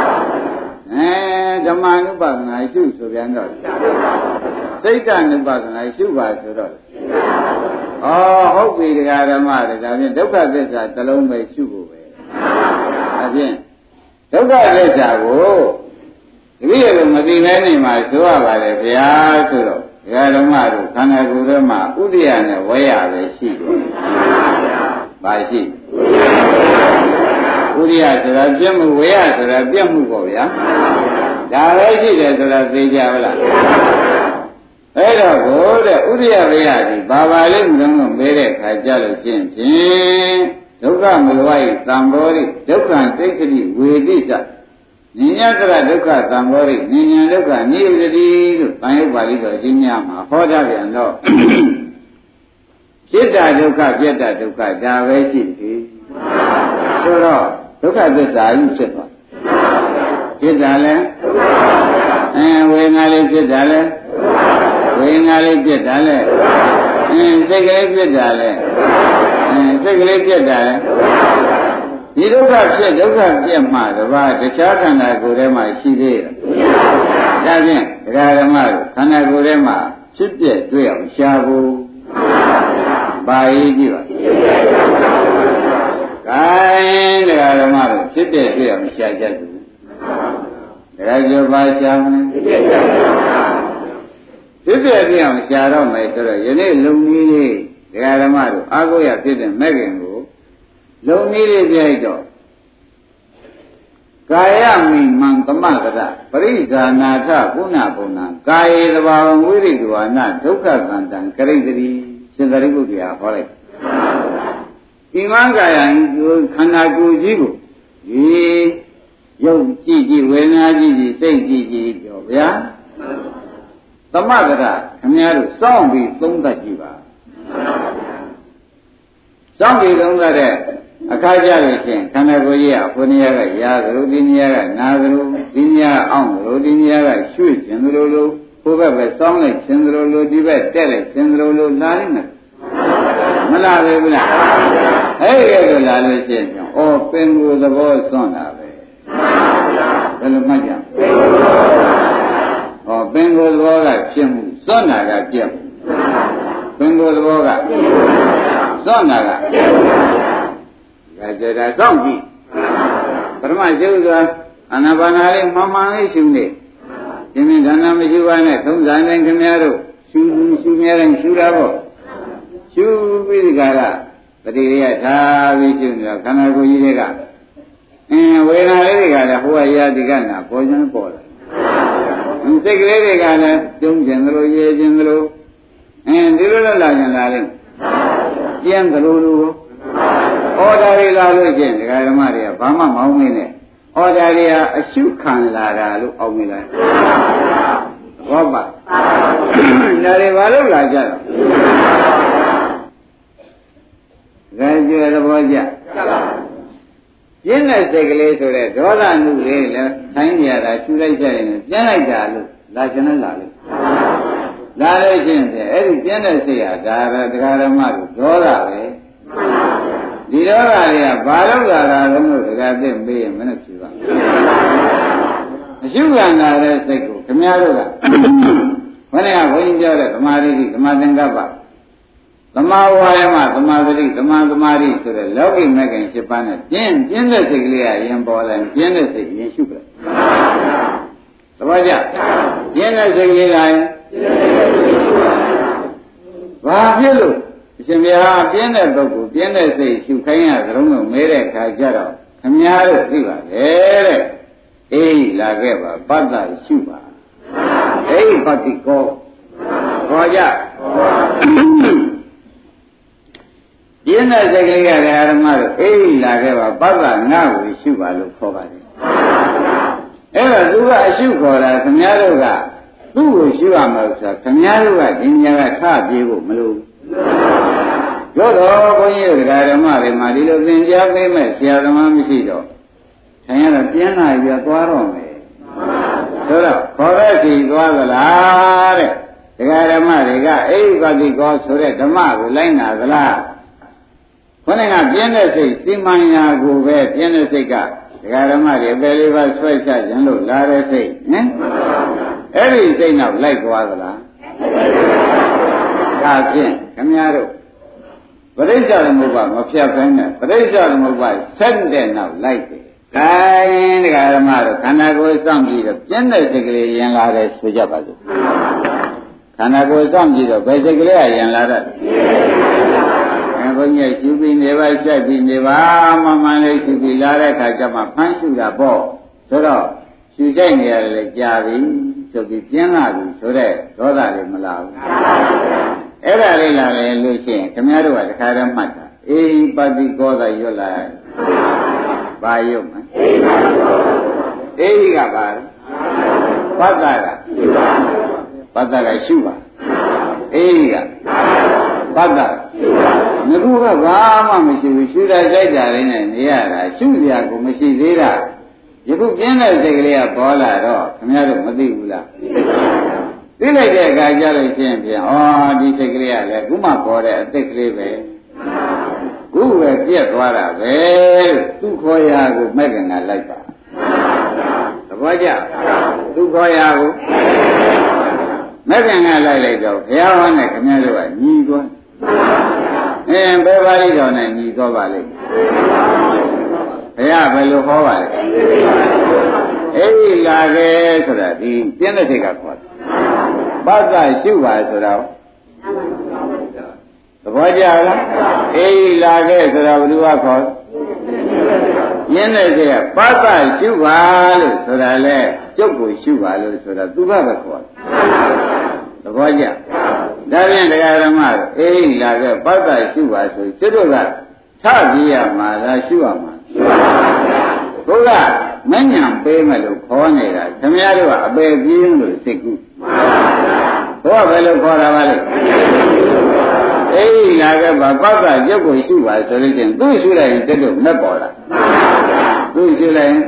ဓမ္မ ानु ပါဒနာရှုဆိုပြန်တော့စိတ်တ ानु ပါဒနာရှုပါဆိုတော့ဟုတ်ပြီဒကာဓမ္မတွေဒါဖြင့်ဒုက္ခသစ္စာတစ်လုံးပဲရှုဖို့ပဲဒါဖြင့်ဒုက္ခသစ္စာကိုတပည့်တော်မသိမဲနေမှာဆိုရပါလေဗျာဆိုတော့ဒကာဓမ္မတို့ခန္ဓာကိုယ်ထဲမှာဥဒိယနဲ့ဝေယပဲရှိတယ်။ဘာရှိဥဒိယဆိုတာပြည့်မှုဝေယဆိုတာပြည့်မှုပေါ့ဗျာ။ဒါပဲရှိတယ်ဆိုတာသိကြပါလား။အဲ့တော့ဘိုးတဲ့ဥဒိယဝေယဒီဘာပါလိမ့်မလို့မေးတဲ့ခါကြလို့ချင်းဖြင့်ဒုက္ခမေဝိသံဘောရိဒုက္ခသိက္ခတိဝေတိသနိညာတရဒုက္ခသံဘောရိနိညာဒုက္ခနိဝတိလို့တန်ရုပ်ပါဠိတော်အချင်းများမှာဟောကြပြန်တော့จิตတဒုက္ခပြတ္တဒုက္ခဒါပဲရှိတယ်ဆိုတော့ဒုက္ခသစ္စာကြီးဖြစ်သွားจิตတလည်းဝေဒနာလေးဖြစ်တာလည်းဝေဒနာလေးဖြစ်တာလည်းစိတ်ကလေးဖြစ်တာလည်းစိတ်ကလေးပြတ်တာဒီဒုက္ခဖြစ်ဒုက္ခပြတ်မှတပါးတခြားခန္ဓာကိုယ်ထဲမှာရှိသေးတယ်။ဒါဖြင့်ဒကာဓမ္မတို့ခန္ဓာကိုယ်ထဲမှာဖြစ်ပြတွေ့အောင်ရှားဖို့ပါရေးကြည့်ပါ။ခိုင်းဒကာဓမ္မတို့ဖြစ်ပြတွေ့အောင်ရှားကြတယ်။ဒကာကျော်ပါရှားမယ်ဖြစ်ပြတွေ့အောင်ရှားတော့မယ်ဆိုတော့ယနေ့လုံကြီးလေးဒကာဓမ္မတို့အာကိုရဖြစ်တဲ့မဲ့ခင်ကိုလုံနည်းလေးပြလိုက်တော့ကာယမိမံသမဂရပရိဇာနာထကုဏဘုံနာကာယေတဘာဝဝိရိတဝါနဒုက္ခသန္တံကရိတ္တိရှင်သာရိပုတ္တရာဟောလိုက်ဒီမံကာယံခန္ဓာကိုယ်ကြီးကိုဒီရုပ်ကြည့်ကြည့်ဝေဒနာကြည့်ကြည့်စိတ်ကြည့်ကြည့်ပြောဗျာသမဂရခင်ဗျားတို့စောင့်ပြီးသုံးသပ်ကြည့်ပါစောင့်ပြီးသုံးသပ်တဲ့အခါကြလို့ချင်းခန္ဓာကိုယ်ကြီးကဘုနေရာကရာသလိုဒီနေရာကနာသလိုဒီနေရာအောင့်သလိုဒီနေရာကရွှေ့ခြင်းသလိုလိုဟိုဘက်ပဲစောင်းလိုက်ခြင်းသလိုလိုဒီဘက်တက်လိုက်ခြင်းသလိုလိုလာနေမယ်မလာပဲဘူးလားအဲ့ဒီလိုလာလို့ချင်းဩပင်ကိုယ်သဘောစွန့်တာပဲဘယ်လိုမှတ်ကြပင်ကိုယ်သဘောကဖြစ်မှုစွန့်တာကပြက်မှုပင်ကိုယ်သဘောကစွန့်တာကဒါကြတာစောင့်ကြည့်ပထမရှုဆိုတာအာနာပါနာလေးမှန်မှန်လေးရှုနေဒီမြင်ဒါနမရှိပါနဲ့သုံးစားတိုင်းခင်ဗျားတို့ရှုများတိုင်းရှုတာပေါ့ရှုပြီးဒီကရပတိရိယထားပြီးရှုနေတော့ခန္ဓာကိုယ်ကြီးတွေကဝေဒနာလေးတွေကလည်းဟိုကရာဒီကနာပေါ်ခြင်းပေါ်လာစိတ်ကလေးတွေကလည်းကျုံကျင်သလိုရေကျင်သလိုဒီလိုလာကျင်လာလိမ့်ကျင်းသလိုလိုဩဒါတွေလာလို့ချင်းဒကာဓမ္မတွေကဘာမှမအောင်မင်းနဲ့ဩဒါတွေဟာအရှုခံလာတာလို့အောင်မင်းလားဘောပါဒါတွေဘာလို့လာကြတော့ကြဲသဘောကြပြင်းတဲ့စိတ်ကလေးဆိုတဲ့ဒေါသနုလေးလည်းထိုင်းကြတာရှူလိုက်ကြရင်ပြင်းလိုက်တာလို့လာကျင်နဲ့လာလို့လာလို့ချင်းပြန်အဲ့ဒီပြင်းတဲ့စိတ်ဟာဒါရတရားဓမ္မကိုဒေါသပဲဒီဒေါသတွေကဘာလို့လာတာလဲလို့တရားသိမေးရင်မနဲ့ဖြေပါအရှုခံလာတဲ့စိတ်ကိုခင်ဗျားတို့ကဘယ်နဲ့ကဘုန်းကြီးပြောတဲ့သမာဓိသမာသင်္ကပ္ပသမာဝါယမသမာသတိသမာသမာဓိဆိုတဲ့လောကီမဂ္ဂင်7ပါးနဲ့ပြင်းတဲ့စိတ်ကလေးကရင်ပေါ်လာပြင်းတဲ့စိတ်ရင်ရှုပလိုက်သဘောကျပြင်းတဲ့စိတ်ကလေးကရင်ဘာဖြစ်လို့အရှင်ဘုရားပြင်းတဲ့ပုဂ္ဂိုလ်ပြင်းတဲ့စိတ်ရှုခိုင်းရကြုံလို့မဲတဲ့ခါကျတော့ခမည်းတော်သိပါလေတဲ့အေးလာခဲ့ပါပတ္တရှုပါအေးပတ္တိကောခေါ်ကြပြင်းတဲ့စိတ်ကလေးကလည်းဓမ္မတို့အေးလာခဲ့ပါပတ္တငါ့ကိုရှုပါလို့ခေါ်ပါတယ်အဲ့တော့သူကအရှုခေါ်တာခမည်းတော်ကသူ့ကိုရှုရမှာဆိုခမည်းတော်ကဒီညာကထပြေးဖို့မလို့တို့တော့ဘုန်းကြီးတို့ဓမ္မတွေမှာဒီလိုသင်ကြားပေးမဲ့ဆရာသမားမရှိတော့ထိုင်ရတော့ပြင်းလာပြသွားတော့မယ်ဆိုတော့ခေါ်တဲ့စီသွားသလားတဲ့ဓမ္မတွေကအိဗ္ဗတိကောဆိုတဲ့ဓမ္မကိုလိုက်နာသလားခொနဲ့ကပြင်းတဲ့စိတ်စီမံရာကိုပဲပြင်းတဲ့စိတ်ကဓမ္မတွေပဲလေးပါဆွဲချခြင်းလို့လာတဲ့စိတ်ဟင်အဲ့ဒီစိတ်နောက်လိုက်သွားသလားဒါဖြင့်ခင်ဗျားတို့ပရိစ္ဆေသမုပ္ပါမဖြတ်ဘဲနဲ့ပရိစ္ဆေသမုပ္ပါဆက်တဲ့နောက်လိုက်တယ်။ဒါရင်ဓမ္မတို့ခန္ဓာကိုယ်စောင့်ကြည့်တော့ပြင်းတဲ့စိတ်ကလေးရင်လာတယ်ဆိုကြပါစို့။ခန္ဓာကိုယ်စောင့်ကြည့်တော့ဘယ်စိတ်ကလေးကရင်လာတတ်လဲ။ဘုန်းကြီးရှုပြီးနေပါကြိုက်ပြီးနေပါမှန်မှန်လေးရှုပြီးလာတဲ့အခါကျမှဖမ်းရှုတာပေါ့။ဆိုတော့ရှုကြိုက်နေရတယ်လေကြာပြီဆိုပြီးပြင်းလာပြီဆိုတဲ့ဒေါသလေးမလာဘူး။အဲ့ဒါလေးလာလေလို့ရှိရင်ခင်ဗျားတို့ကတခါတည်းမှတ်တာအေးပတိကောသာရွတ်လိုက်ဘာရွတ်မလဲအေးကဘာလဲပတ္တကပတ္တကရှုပါအေးကပတ္တငါကဘာမှမရှိဘူးရှုတာကြိုက်တာလေးနဲ့နေရတာရှုစရာကိုမရှိသေးတာယခုပြင်းတဲ့စိတ်ကလေးကပေါ်လာတော့ခင်ဗျားတို့မသိဘူးလားသိလိုက်တဲ့အခါကျလို့ရှိရင်ပြန်ဒီစိတ်ကလေးကလည်းခုမှပေါ်တဲ့အသိကလေးပဲခုပဲပြက်သွားတာပဲသူခေါ်ရာကိုမဲ့ခင်ကလိုက်ပါသဘောကျသူခေါ်ရာကိုမဲ့ခင်ကလိုက်တော့ဘုရားဟောနဲ့ခင်ဗျားတို့ကညီသွားဘယ်ပါလိတော်နဲ့ညီသွားပါလိမ့်ဘုရားဘယ်လိုဟောပါလဲအေးလာခဲ့ဆိုတာဒီပြင်းတဲ့စိတ်ကခေါ်တယ်ပတ္တရှုပါဆိုတော့သဘောကျလားအေးလာခဲ့ဆိုတော့ဘယ်သူကခေါ်ရင်းတဲ့စိတ်ကပတ္တရှုပါလို့ဆိုတာလေကျုပ်ကိုရှုပါလို့ဆိုတာသူကပဲခေါ်သဘောကျဒါဖြင့်တရားဓမ္မအေးလာခဲ့ပတ္တရှုပါဆိုကျွတ်တို့ကထပြေးရမှာလားရှုရမှာဘုရားမဉ္ဇဉ်ပေးမယ်လို့ခေါ်နေတာခင်ဗျားတို့ကအပေပြင်းလို့စိတ်ကူးဘုရားဘယ်လိုခေါ်တာပါလဲအေးလာခဲ့ပါပတ္တရုပ်ကိုရှုပါဆိုလို့ချင်းသူ့ရှုလိုက်ရင်တက်လို့မက်ပေါ်လာသူ့ရှုလိုက်ရင်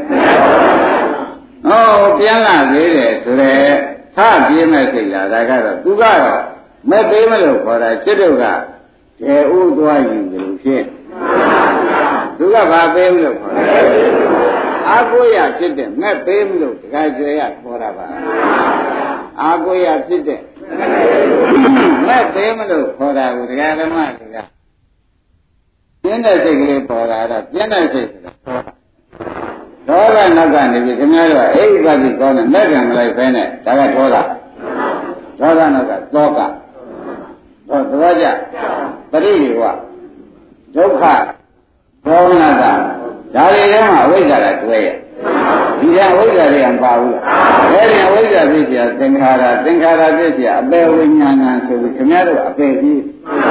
ပြန်လာသေးတယ်ဆိုတော့ထပြင်းမဲ့စိတ်လာဒါကတော့သူကတော့မက်ပေးမလို့ခေါ်တာကျွတ်တို့ကကျေဥသွားယူတယ်လို့ဖြစ်သူကဘာပေးမလို့ခေါ်တာအာကိုရဖြစ်တဲ့မက်ပေးမလို့တခါကျွေရခေါ်တာပါအာကိုရဖြစ်တဲ့မက်ပေးမလို့ခေါ်တာကိုတရားဓမ္မတွေကပြင်းတဲ့စိတ်ကလေးပေါ်လာတော့ပြင်းတဲ့စိတ်ဆိုတာဒေါသနောက်ကနေပြီးခင်ဗျားတို့ကအိဗ္ဗတိကောနဲ့မဲ့ကံမလိုက်ပဲနဲ့ဒါကဒေါသနောက်ကသောကသဘောကျပရိဒီဝဒုက္ခဒေါမနတာဒါတွေထဲမှာအဝိဇ္ဇာကတွဲရဒီကအဝိဇ္ဇာတွေကမပါဘူးလားဒါရင်အဝိဇ္ဇာဖြစ်เสียသင်္ခါရဖြစ်เสียအပေဝိညာဏဆိုပြီးခင်ဗျားတို့အပေကြီး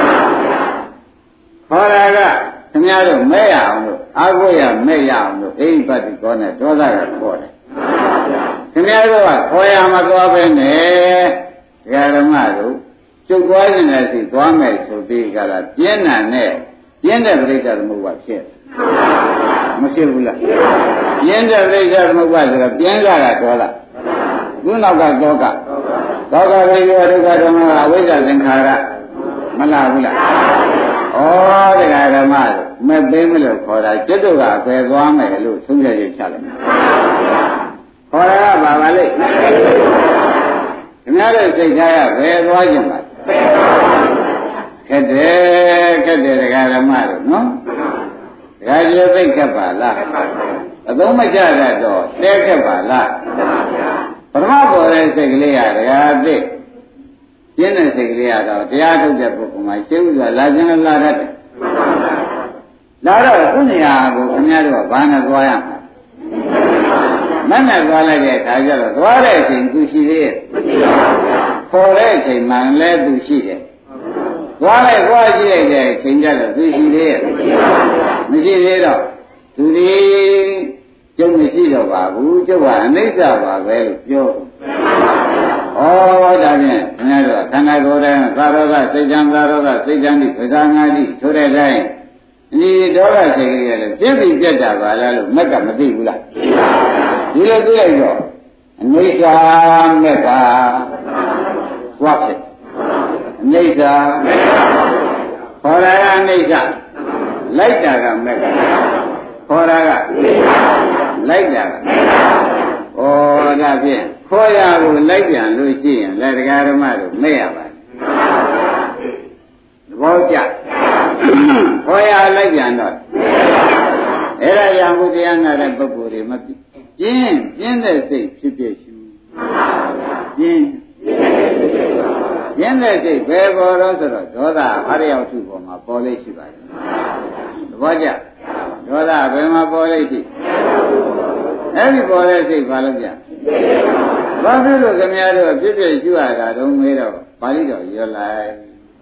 ခေါ်တာကခင်ဗျားတို့မဲ့ရအောင်လို့အာကိုရမဲ့ရအောင်လို့အိဗ္ဗတိကောနဲ့ဒေါသကခေါ်တယ်ခင်ဗျားတို့ကခေါ်ရမသွားပဲနဲ့တရားဓမ္မတို့ကျုပ်သွားနေတဲ့စီသွားမယ်ဆိုပြီးကြတာပြင်းတဲ့ပရိစ္ဆေသမုပ္ပါဖြစ်မရှိဘူးလားပြင်းတဲ့သိစ္စာသမုပ္ပါဒ်ဆိုတော့ပြင်းလာတာဒေါသခုနောက်ကဒေါကဒေါကဝိရောဒုက္ခဓမ္မအဝိဇ္ဇသင်္ခါရမလားဘူးလားဩတရားဓမ္မမဲ့သိမလို့ခေါ်တာจิตတို့ကအပယ်သွားမယ်လို့ဆုံးဖြတ်ရချလိုက်ခေါ်တာကဘာပါလိမ့်ခင်ဗျားတို့စိတ်ထားရဘယ်သွားကြမှာခက်တယ်တရားဓမ္မတို့နော်တရားကျသိခက်ပါလားအသုံးမကျတတ်တော့တဲခက်ပါလားပထမပေါ်တဲ့စိတ်ကလေးကတရားသိပြင်းတဲ့စိတ်ကလေးကတော့တရားထုတ်တဲ့ပုဂ္ဂိုလ်မှာရှင်းဥစွာလာခြင်းနဲ့လာတတ်တယ်လာတော့သူ့နေရာကိုခင်ဗျားတို့ကဘာနဲ့သွားရမှာမနဲ့သွားလိုက်တဲ့အခါကျတော့သွားတဲ့အချိန်သူရှိသေးရဲ့ခေါ်တဲ့အချိန်မှလည်းသူရှိတယ်သွားလိုက်သွားကြည့်လိုက်တဲ့အချိန်ကျတော့သူရှိသေးရဲ့မရှိသေးတော့သူဒီကျုပ်မရှိတော့ပါဘူးကျုပ်ကအနိစ္စပါပဲလို့ပြောဩဒါဖြင့်ခင်ဗျားတို့ခန္ဓာကိုယ်တိုင်းသာရောဂစိတ်ကြံသာရောဂစိတ်ကြံဒီပဇာငါတိဆိုတဲ့အတိုင်းဒီဒေါသစိတ်ကလေးကလည်းပြည့်ပြီးပြတ်တာပါလားလို့မက်ကမသိဘူးလားဒီလိုသိလိုက်တော့အနိစ္စမက်ကဝါဖြစ်အနိစ္စခေါ်တာကအနိစ္စလိုက်တာကမက်ကခေါ်တာကလိုက်တာကဩဒါဖြင့်ခေါ်ရကိုလိုက်ပြန်လို့ရှိရင်လက်တရားဓမ္မတို့မဲ့ရပါတယ်သဘောကျခေါ်ရလိုက်ပြန်တော့အဲ့ဒါကြောင့်ဘုရားနာတဲ့ပုဂ္ဂိုလ်တွေမပြင်းတဲ့စိတ်ဖြစ်ဖြစ်ရှုပြင်းတဲ့စိတ်ဘယ်ပေါ်တော့ဆိုတော့ဒေါသအရိယထုပေါ်မှာပေါ်လေးရှိပါတယ်သဘောကျဒေါသဘယ်မှာပေါ်လေးရှိအဲ့ဒီပေါ်တဲ့စိတ်ဘာလို့ပြဘာဖြစ်လို့ခင်ဗျားတို့ဖြစ်ဖြစ်ရှုရတာတော့မေးတော့ပါဠိတော်ရွတ်လိုက်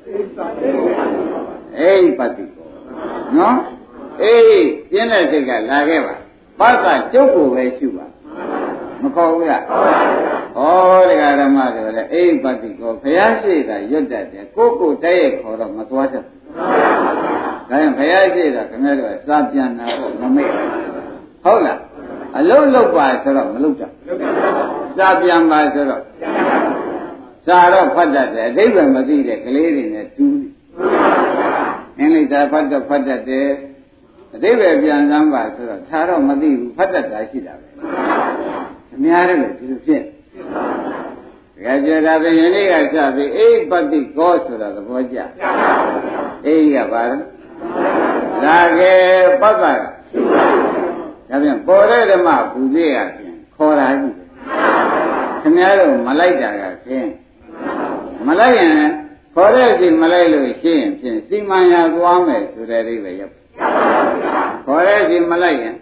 အိပတိကောနော်အေးပြင်းတဲ့စိတ်ကလာခဲ့ပါပတ်ကကျုပ်ကိုပဲရှုပါမခေါ်ဘူးလားဩတရားဓမ္မတွေလည်းအိပတိကောဘုရားရှိတာရွတ်တတ်တယ်ကိုကိုတည်းရဲ့ခေါ်တော့မသွားတတ်ဘူးဒါရင်ဘုရားရှိတာခင်ဗျားတို့ကစာပြန်တာတော့မမေ့ဟုတ်လားအလုံးလုံးပါဆိုတော့မလုံးကြစာပြန်ပါဆိုတော့စာတော့ဖတ်တတ်တယ်အဓိပ္ပာယ်မသိတဲ့ကလေးတွေနဲ့တူးအင်္ဂလိပ်စာဖတ်တော့ဖတ်တတ်တယ်အဓိပ္ပာယ်ပြန်စမ်းပါဆိုတော့သာတော့မသိဘူးဖတ်တတ်တာရှိတာပဲအများကြီးလည်းဒီလိုဖြစ်တကယ်ကြတာပဲယနေ့ကစပြီးအိပတိကောဆိုတာသဘောကျအိကပါလားလာခဲ့ပတ်ကဒါပြန်ပေါ်တဲ့ဓမ္မပူဇေးရပြန်ခေါ်တာကြီးခင်ဗျားတို့မလိုက်တာကခင်းမလိုက်ရင်ခေါ်တဲ့အချိန်မလိုက်လို့ရှိရင်ဖြင့်စီမံရသွားမယ်ဆိုတဲ့အိဗယ်ရောက်ခေါ်တဲ့အချိန်မလိုက်ရင်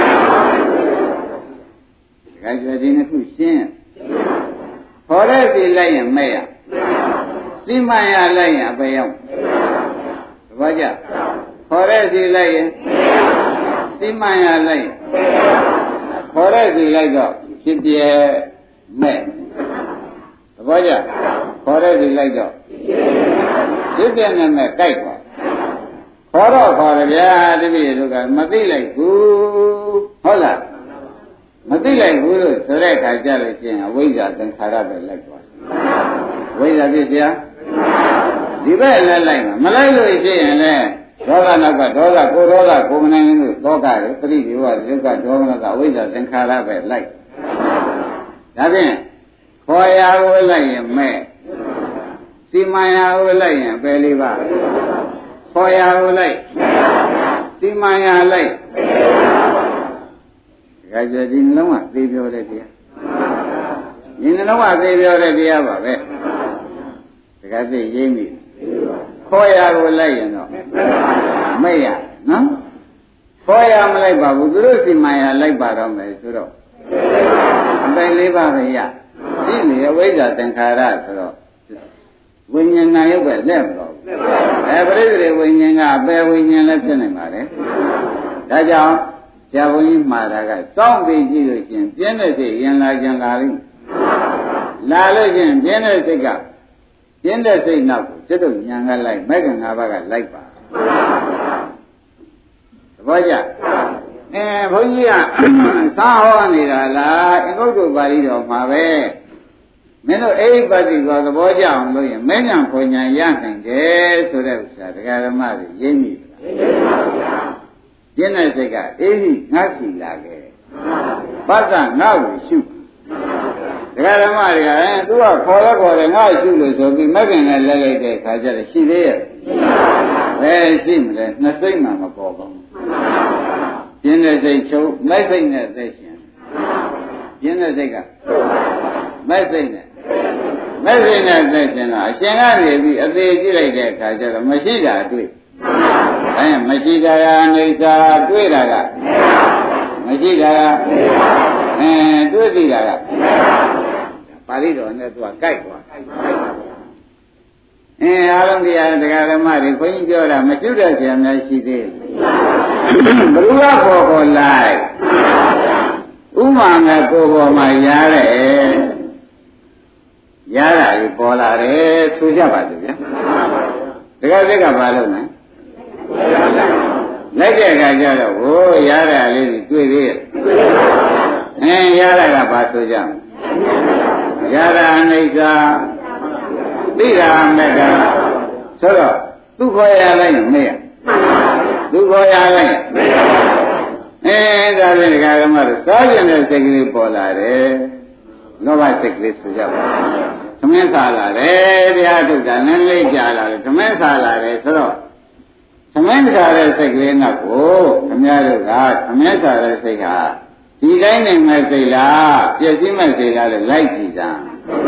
တခါကျွေးဒီနှစ်ခုရှင်းခေါ်တဲ့အချိန်လိုက်ရင်မဲ့ရစီမံရလိုက်ရင်အပယ်ရောက်သဘောကျခေါ်တဲ့အချိန်လိုက်ရင်စီမံရလိုက်ခေါ်တဲ့စီလိုက်တော့ဖြစ်ပြဲမဲ့သဘောကျခေါ်တဲ့စီလိုက်တော့ဖြစ်ပြဲနဲ့မဲ့ကြိုက်ပါခေါ်တော့ခေါ်တယ်ဗျာတပည့်တို့ကမသိလိုက်ဘူးဟုတ်လားမသိလိုက်ဘူးလို့ဆိုတဲ့အခါကျလို့ရှိရင်အဝိဇ္ဇာသင်္ခါရပဲလိုက်သွားဝိဇ္ဇာဖြစ်เสียဒီဘက်လည်းလိုက်မှာမလိုက်လို့ရှိရင်လည်းဒေါသနောက်ကဒေါသကိုဒေါသကိုမနိုင်လို့သောကရပရိဒီဝဒုက္ခဒေါမနကအဝိဇ္ဇာသင်္ခါရပဲလိုက်ဒါဖြင့်ခေါ်ရာကိုလိုက်ရင်မဲ့စီမံရာကိုလိုက်ရင်ပယ်လေးပါခေါ်ရာကိုလိုက်စီမံရာလိုက်ဒါကြဒီနှလုံးကသိပြောတဲ့တရားဒီနှလုံးကသိပြောတဲ့တရားပါပဲဒါကသိရင်းပြီခေါ်ရကိုလိုက်ရင်တော့မဲ့ရနော်ခေါ်ရမလိုက်ပါဘူးသူတို့စီမံရလိုက်ပါတော့မယ်ဆိုတော့အပယ်လေးပါးပဲရဒီနေအဝိဇ္ဇာသင်္ခါရဆိုတော့ဝိညာဉ်နာရုပ်ပဲလက်မတော့ပရိသေဝိညာဉ်ကအပယ်ဝိညာဉ်လည်းဖြစ်နိုင်ပါလေဒါကြောင့်ဆရာဘုန်းကြီးမှာတာကစောင့်ပြီးကြည့်လို့ရှင်ပြင်းတဲ့စိတ်ရင်လာကြံလာလိမ့်လာလို့ရှင်ပြင်းတဲ့စိတ်ကပြင်းတဲ့စိတ်နောက်ကိုစိတ်တို့ညာကလိုက်မဲ့က၅ပါးကလိုက်ပါသဘောကျဘုန်းကြီးကသာဟောနေတာလားအင်္ဂုတ္တပါဠိတော်မှာပဲမင်းတို့အိပတိကောသဘောကျအောင်လို့ရင်မဉ္ဇဉ်ဖွဉ္ဇဉ်ရနိုင်တယ်ဆိုတဲ့ဥစ္စာတရားဓမ္မတွေရင်းမိလားရင်းပါဗျာရင်းတဲ့စိတ်ကအေးဟိငါစီလာခဲ့ပတ္တငါ့ကိုရှုတရားဓမ္မတွေကသူကခေါ်လဲခေါ်တယ်ငါ့ရှုလို့ဆိုပြီးမကင်နဲ့လဲလိုက်တဲ့ခါကျတော့ရှိသေးရဲ့ဘယ်ရှိမလဲနှစ်စိတ်မှမပေါ်ပါဘူးရင်းတဲ့စိတ်ချုပ်မဲ့စိတ်နဲ့သိရှင်ရင်းတဲ့စိတ်ကမဲ့စိတ်နဲ့မဲ့စိတ်နဲ့သိရှင်တော့အရှင်ကနေပြီးအသေးကြည့်လိုက်တဲ့အခါကျတော့မရှိတာတွေ့မရှိတာကနေသာတွေ့တာကမရှိတာကတွေ့သိတာကပါဠိတော်နဲ့သူကကြိုက်သွားအားလုံးတရားတရားဓမ္မတွေခွင့်ပြောတာမရှိတဲ့ဆရာများရှိသေးဘယ်သူကပေါ်လိုက်ဥမာမဲ့ကိုယ်ပေါ်မှာရားတယ်ရားတာကြီးပေါ်လာတယ်ဆိုကြပါစို့ဗျာတရားစိတ်ကဘာလုပ်လဲလိုက်တဲ့အခါကျတော့ဟိုရားတာလေးတွေ့သေးရဲ့ရားတာကဘာဆိုကြမလဲရားတာအနိစ္စသိတာမဲ့ကဆိုတော့သူခေါ်ရလိုက်ရင်မေ့ရသူခေါ်ရလိုက်ရင်ဒါဖြင့်ဒကာဓမ္မတို့စားကျင်တဲ့စိတ်ကလေးပေါ်လာတယ်လောဘစိတ်ကလေးဆိုကြပါသမင်းစားလာတယ်တရားထုတ်တာနဲ့လိမ့်ကြလာတယ်သမင်းစားလာတယ်ဆိုတော့သမင်းစားတဲ့စိတ်ကလေးကကိုခင်ဗျားတို့ကသမင်းစားတဲ့စိတ်ဟာဒီတိုင်းနေမဲ့စိတ်လားပြည့်စည်မဲ့စိတ်လားလို့လိုက်ကြည့်တာ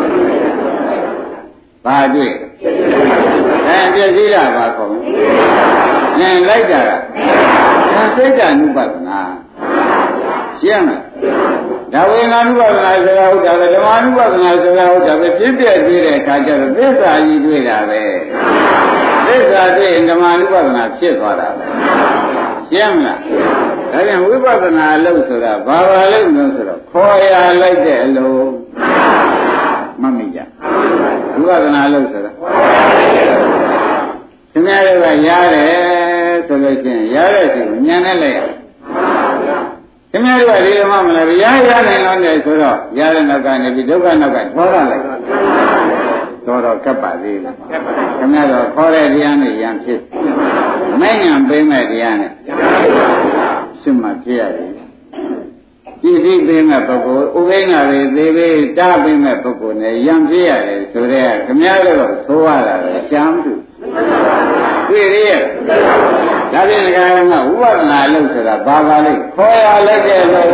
ဘာတွေ့ပြည့်စည်လားဘာခေါ်လဲလိုက်ကြတာစိတ်ဓာတ်ဥပဒနာရှင်းမလားဒါဝေငါဥပဒနာဆိုတာဟုတ်တာပဲဓမ္မဥပဒနာဆိုတာဟုတ်တာပဲဖြစ်ပြတွေ့တဲ့အခါကျတော့သစ္စာကြီးတွေ့တာပဲသစ္စာတွေ့ရင်ဓမ္မဥပဒနာဖြစ်သွားတာပဲရှင်းမလားဒါပြန်ဝိပဿနာအလုပ်ဆိုတာဘာလို့လဲဆိုတော့ခေါ်ရလိုက်တဲ့အလုပ်မမိကြဝိပဿနာအလုပ်ဆိုတာခင်ဗျားတို့ကရတယ်ဆိုလို့ချင်းရတဲ့စိတ်ကိုဉာဏ်နဲ့လိုက်ရခင်ဗျားတို့ကဒီလိုမှမလဲရနိုင်လို့နေဆိုတော့ရတဲ့နောက်ကနေပြီးဒုက္ခနောက်ကထောရလိုက်တော့ကပ်ပါသေးလားခင်ဗျားတို့ခေါ်တဲ့တရားနဲ့ရံဖြစ်မဲ့ဉာဏ်ပေးမဲ့တရားနဲ့ရှင်းမှဖြစ်ရတယ်ကြည့်သိပေးမဲ့ပုဂ္ဂိုလ်ဥပိ္ပနာတွေသေးသေးတားပေးမဲ့ပုဂ္ဂိုလ်နဲ့ရံဖြစ်ရတယ်ဆိုတော့ခင်ဗျားတို့ကသိုးရတာပဲရှမ်းတူတွေ့ရဲ့ဒါဖြင့်ဒီကံကဝိပဿနာလို့ဆိုတာဘာပါလဲခေါ်ရလိုက်တဲ့လို့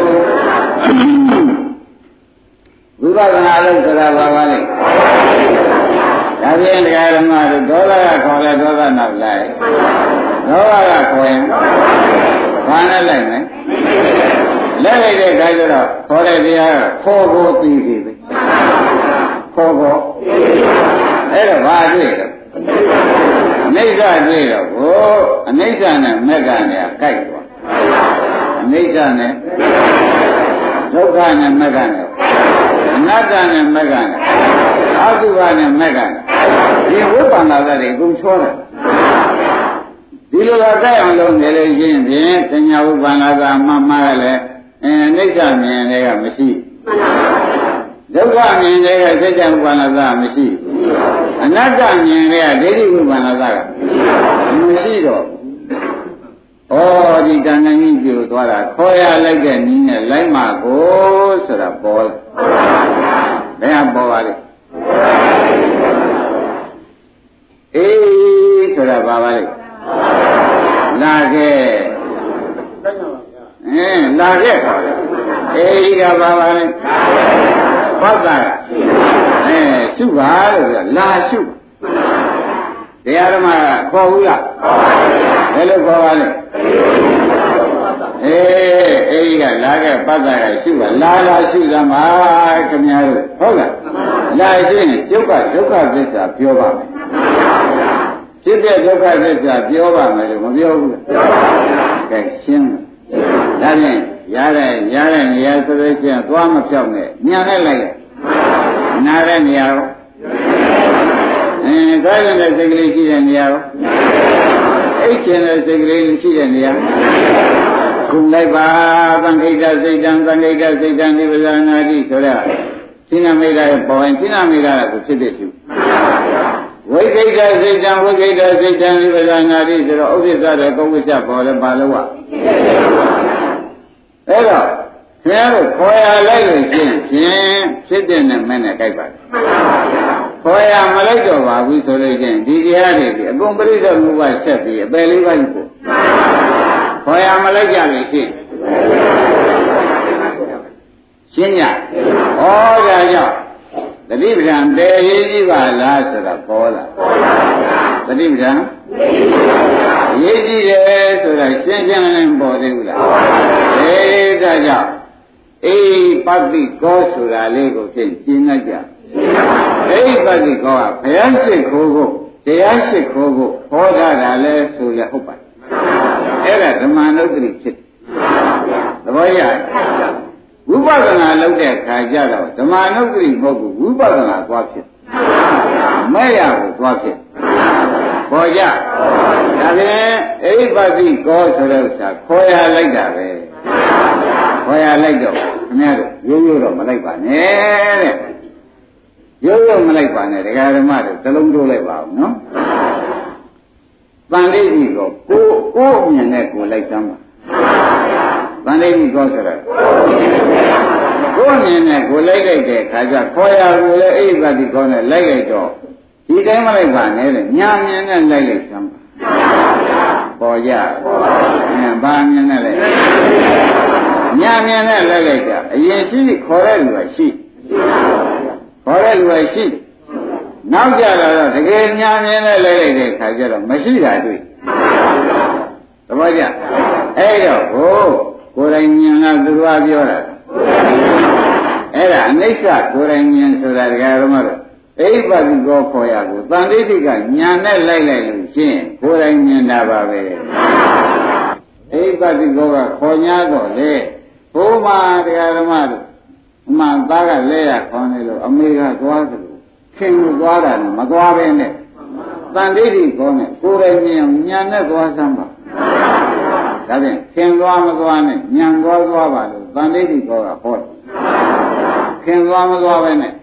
ဝိပဿနာလို့ဆိုတာဘာပါလဲဒါဖြင့်ဒီကံကဒေါသကခေါ်လဲဒေါသနောက်လိုက်ဒေါသကခေါ်ရင်ဘာနဲ့လိုက်မလဲလက်လိုက်တဲ့ခါကျတော့ခေါ်တဲ့တရားကခေါ်ဖို့ပြီးပြီပဲခေါ်ဖို့အဲ့တော့ဘာတွေ့လဲအနိစ္စတွေ့တော့ကိုအနိစ္စနဲ့မက္ခနဲ့ကြိုက်သွားအနိစ္စနဲ့ဒုက္ခနဲ့မက္ခနဲ့အနတ္တနဲ့မက္ခနဲ့အတုပနဲ့မက္ခနဲ့ဒီဝိပဿနာတွေအကုန်ချောတယ်ဒီလိုကကြိုက်အောင်လုပ်နေလို့ချင်းဖြင့်တဏှာဝိပဿနာကမှကလည်းအနိစ္စမြင်တဲ့ကမရှိဒုက္ခမြင်တဲ့ကစိတ်ကြံဝိပဿနာမရှိအနတ္တမြင်တဲ့ဒိဋ္ဌိဝိပဿနာကမရှိတော့ဘူး။ဩဒီတဏှာကြီးပြိုသွားတာခေါ်ရလိုက်တဲ့နည်းနဲ့လိုက်မှာကိုဆိုတာပေါ်လာ။ဘယ်ဟာပေါ်ပါလဲ။အေးဆိုတာဘာပါလဲ။လာခဲ့။လာခဲ့ခေါ်တယ်။အေးကဘာပါလဲ။ပတ်တာရှုပါလို့ပြောလာရှုတရားဓမ္မကခေါ်ဘူးလားဘယ်လိုခေါ်ပါလဲအေးကလာခဲ့ပတ်တာကရှုပါလာရှုသမှာခင်ဗျားတို့ဟုတ်လားလာရှုရင်ဒုက္ခသစ္စာပြောပါမယ်ဖြစ်တဲ့ဒုက္ခသစ္စာပြောပါမယ်လို့မပြောဘူးလားကဲရှင်းဒါဖြင့်ရတဲ့နေရာဆိုလို့ရှိရင်သွားမဖြောက်နဲ့ညာနဲ့လိုက်နားတဲ့နေရာရောကာယနဲ့စိတ်ကလေးရှိတဲ့နေရာရောအိတ်ချင်တဲ့စိတ်ကလေးရှိတဲ့နေရာဒခုလိုက်ပါသံဃိတစိတ်တံသံဃိတစိတ်တံနိဗ္ဗာန်နာတိဆိုတော့စိဏမိတ်ရဲ့ပေါ်ရင်စိဏမိတ်ကကိုဖြစ်တဲ့သူဝိကိတစိတ်တံဝိကိတစိတ်တံနိဗ္ဗာန်နာတိဆိုတော့ဥပ္ပစ္စတဲ့ကုဝိစ္စပေါ်လဲပါလို့အဲ့တော့ခင်ဗျားတို့ခေါ်ရလိုက်လို့ချင်းဖြစ်တဲ့နဲ့မနဲ့ကြိုက်ပါတယ်ခေါ်ရမလိုက်တော့ပါဘူးဆိုလို့ချင်းဒီတရားတွေအကုန်ပရိစ္ဆေမှုကဆက်ပြီးအပယ်လေးပါးကိုခေါ်ရမလိုက်ကြလို့ချင်းရှင်းညဩဒါကြောင့်တတိပဒံတည်ရေးကြည့်ပါလားဆိုတော့ပေါ်လာတတိပဒံရေးကြည့်တယ်ဆိုတာရှင်းရှင်းလင်းပေါ်သေးဘူးလားဒါကြောင့်ပတ္တိကောဆိုတာလေးကိုဖြင့်ရှင်းလိုက်ကြပတ္တိကောကဘုရားရှိခိုးဖို့တရားရှိခိုးဖို့ဟောတာလည်းဆိုရဟုတ်ပါတယ်အဲ့ဒါဓမ္မနုဒ္ဓတိဖြစ်တယ်သဘောကျဝိပဿနာလုပ်တဲ့ခါကျတော့ဓမ္မနုဒ္ဓတိမဟုတ်ဘူးဝိပဿနာသွားဖြစ်မဲ့ရကိုသွားဖြစ်ပေါ်ကြဒါဖြင့်ပတ္တိကောဆိုတဲ့ဥစ္စာခေါ်ရလိုက်တာပဲခေါ်ရလိုက်တော့ခင်ဗျားတို့ရိုးရိုးတော့မလိုက်ပါနဲ့တဲ့ရိုးရိုးမလိုက်ပါနဲ့ဒကာဓမ္မတို့သလုံးတိုးလိုက်ပါဦးနော်တန်လေးကြီးကိုကိုအမြင်နဲ့ကိုလိုက်စမ်းပါတန်လေးကြီးကောဆိုတော့ကိုအမြင်နဲ့ကိုလိုက်တဲ့ခါကျခေါ်ရကိုလည်းပတ္တိကောနဲ့လိုက်လိုက်တော့ဒီတိုင်းမလိုက်ပါနဲ့တဲ့ညာမြင်နဲ့လိုက်လိုက်စမ်းပါပေါ်ကြဘာမြင်နဲ့လဲညာမြင်နဲ့လိုက်လိုက်တာအရင်ရှိခေါ်တဲ့လူကရှိခေါ်တဲ့လူကရှိနောက်ကြတော့တကယ်ညာမြင်နဲ့လိုက်လိုက်တဲ့ခါကျတော့မရှိတာတွေ့သဘောကျအဲ့တော့ကိုယ်တိုင်မြင်လားသူကပြောတာအဲ့ဒါအနိစ္စကိုယ်တိုင်မြင်ဆိုတာဒကာရမတို့ပတ္တိကောခေါ်ရကိုသံဃိတိကညာနဲ့လိုက်လိုက်လို့ရှင်းကိုယ်တိုင်မြင်တာပါပဲပတ္တိကောကခေါ်ညာတော့လေဘုမာတရားဓမ္မတို့အမှန်သားကလဲရခေါင်းနေလို့အမေကသွားသလိုခင်ကိုသွားတာမသွားပဲနဲ့တန်ဋိဋ္ဌိခေါ်နဲ့ကိုယ်တိုင်မြင်ညာနဲ့သွားစမ်းပါဒါဖြင့်ခင်သွားမသွားနဲ့ညာသွားပါလို့တန်ဋိဋ္ဌိခေါ်ကဟောတယ်ခင်သွားမသွားပဲနဲ့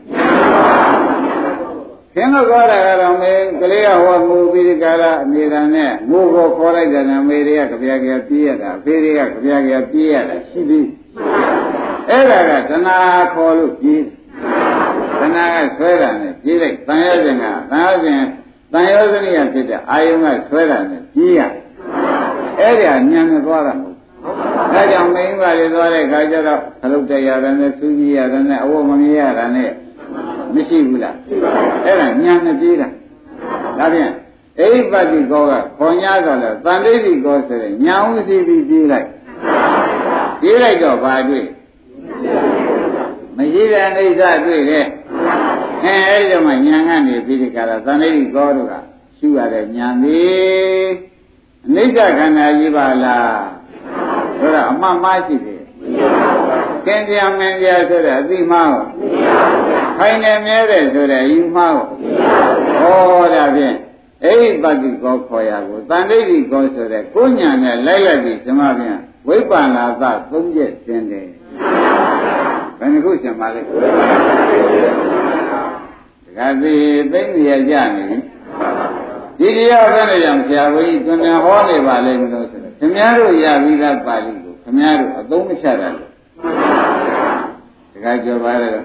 ခင်တော့သွားတာကတော့မေကလေးကဟောမူပြီးဒီကလာနေတာနဲ့ငိုကိုခေါ်လိုက်တယ်နဲ့မေတွေကကြပြကြပြေးရတာဖေတွေကကြပြကြပြေးရတာရှိပြီအဲ့ဒါကတဏှာခေါ်လို့ပြေးတဏှာကဆွဲတာနဲ့ပြေးလိုက်တန်ရောစဉ်ကတန်ရောဇနိယဖြစ်တဲ့အာယုံကဆွဲတာနဲ့ပြေးရအဲ့ဒါညံနဲ့သွားတာမဟုတ်ဒါကြောင့်မိန်းမတွေသွားတဲ့ခါကျတော့ခလုတ်တရရနဲ့စူးကြီးရနဲ့အဝတ်မမြင်ရတာနဲ့မရှိဘူးလားအဲ့ဒါညာနဲ့ပြေးတာဒါဖြင့်ပတ္တိကောကခေါ်ညာဆိုတော့တန်ဋိဋ္ဌိကောဆိုတဲ့ညာဥစီပြီးပြေးလိုက်တော့ဘာတွေ့မရှိတဲ့အိဋ္ဌတွေ့တယ်အဲ့ဒီမှာညာကနေပြီးဒီကလာတန်ဋိဋ္ဌိကောတို့ကရှုရတဲ့ညာသည်အနိစ္စခန္ဓာကြီးပါလားဆိုတော့အမှန်မရှိတယ်ကင်းကြမင်းကြဆိုတဲ့အသိမှားကိုခိုင်နေမြဲတယ်ဆိုတဲ့ယူမှားကိုဟောဒါဖြင့်ပတ္တိကောခေါ်ရကိုတန်ဋိဋ္ဌိကောဆိုတဲ့ကိုညာနဲ့လိုက်ပြီးဓမ္မပြန်ဝိပ္ပန္နာသသုံးချက်ရှင်းတယ်ဘယ်နှခုရှင်းပါလဲတခါစီသိမ့်ရကြနေဒီတရားဘယ်နဲ့ကြောင့်ဆရာဘုန်းကြီးတွင်ဟောနေပါလိမ့်မလို့ဆိုတော့ခင်ဗျားတို့ရပြီးသားပါဠိကိုခင်ဗျားတို့အသုံးမချတာလို့တခါကြောပါလေ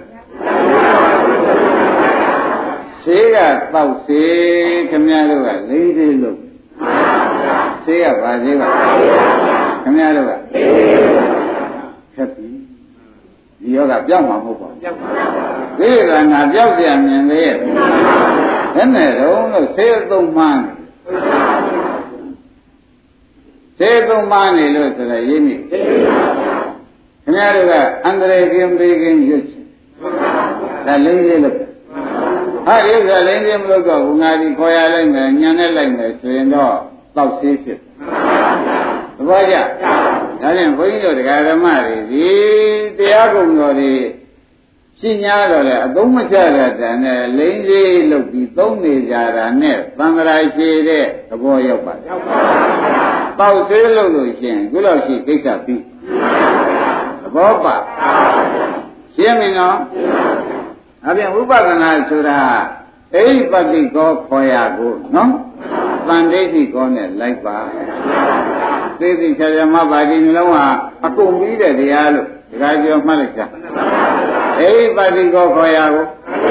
ဆေးကတောက်ဆေးခင်ဗျားတို့ကလိမ့်သေးလို့ဆေးကဘာဆေးပါခင်ဗျားတို့ကခက်ပြီဒီယောဂပြောင်းမှာမဟုတ်ပါဘူးဒီကငါပြောက်เสียမြင်သေးရဲ့ဘယ်နဲ့တော့လို့ဆေးသုံးမှန်းဆေးသုံးမှန်းနေလို့ဆိုတော့ရင်းနေခင်ဗျားတို့ကအန္တရာယ်ကင်းပေးကင်းရွတ်ချင်ဒါလိမ့်သေးလို့ဟာရုပ်ကလိမ့်သေးမလို့တော့ငါဒီခေါ်ရလိုက်မယ်ညံနဲ့လိုက်မယ်ဆိုရင်တော့တောက်ဆေးဖြစ်သဘောကျဒါဖြင့်ဘုန်းကြီးတို့တရားဓမ္မတွေဒီတရားကုံတော်တွေရှင်းများတော့လေအသုံးမချတဲ့တန်နဲ့လိမ့်ကြီးလုပ်ပြီးသုံးနေကြတာနဲ့သံဃာရှိတဲ့သဘောရောက်ပါရောက်ပါပေါက်သေးလို့ရှင်ခုလောက်ရှိကိစ္စပြီးသဘောပါရှင်းပြီနော်အပြင်ဝိပဿနာဆိုတာအိပတိကောခေါ်ရကိုနော်တန်ဒိဋ္ဌိကောနဲ့လိုက်ပါသိသိချာချာမှပါဒီနှလုံးဟာအကုန်ပြီးတဲ့တရားလို့ဒီကပြောမှတ်လိုက်ကြအိပတိကောခေါ်ရကို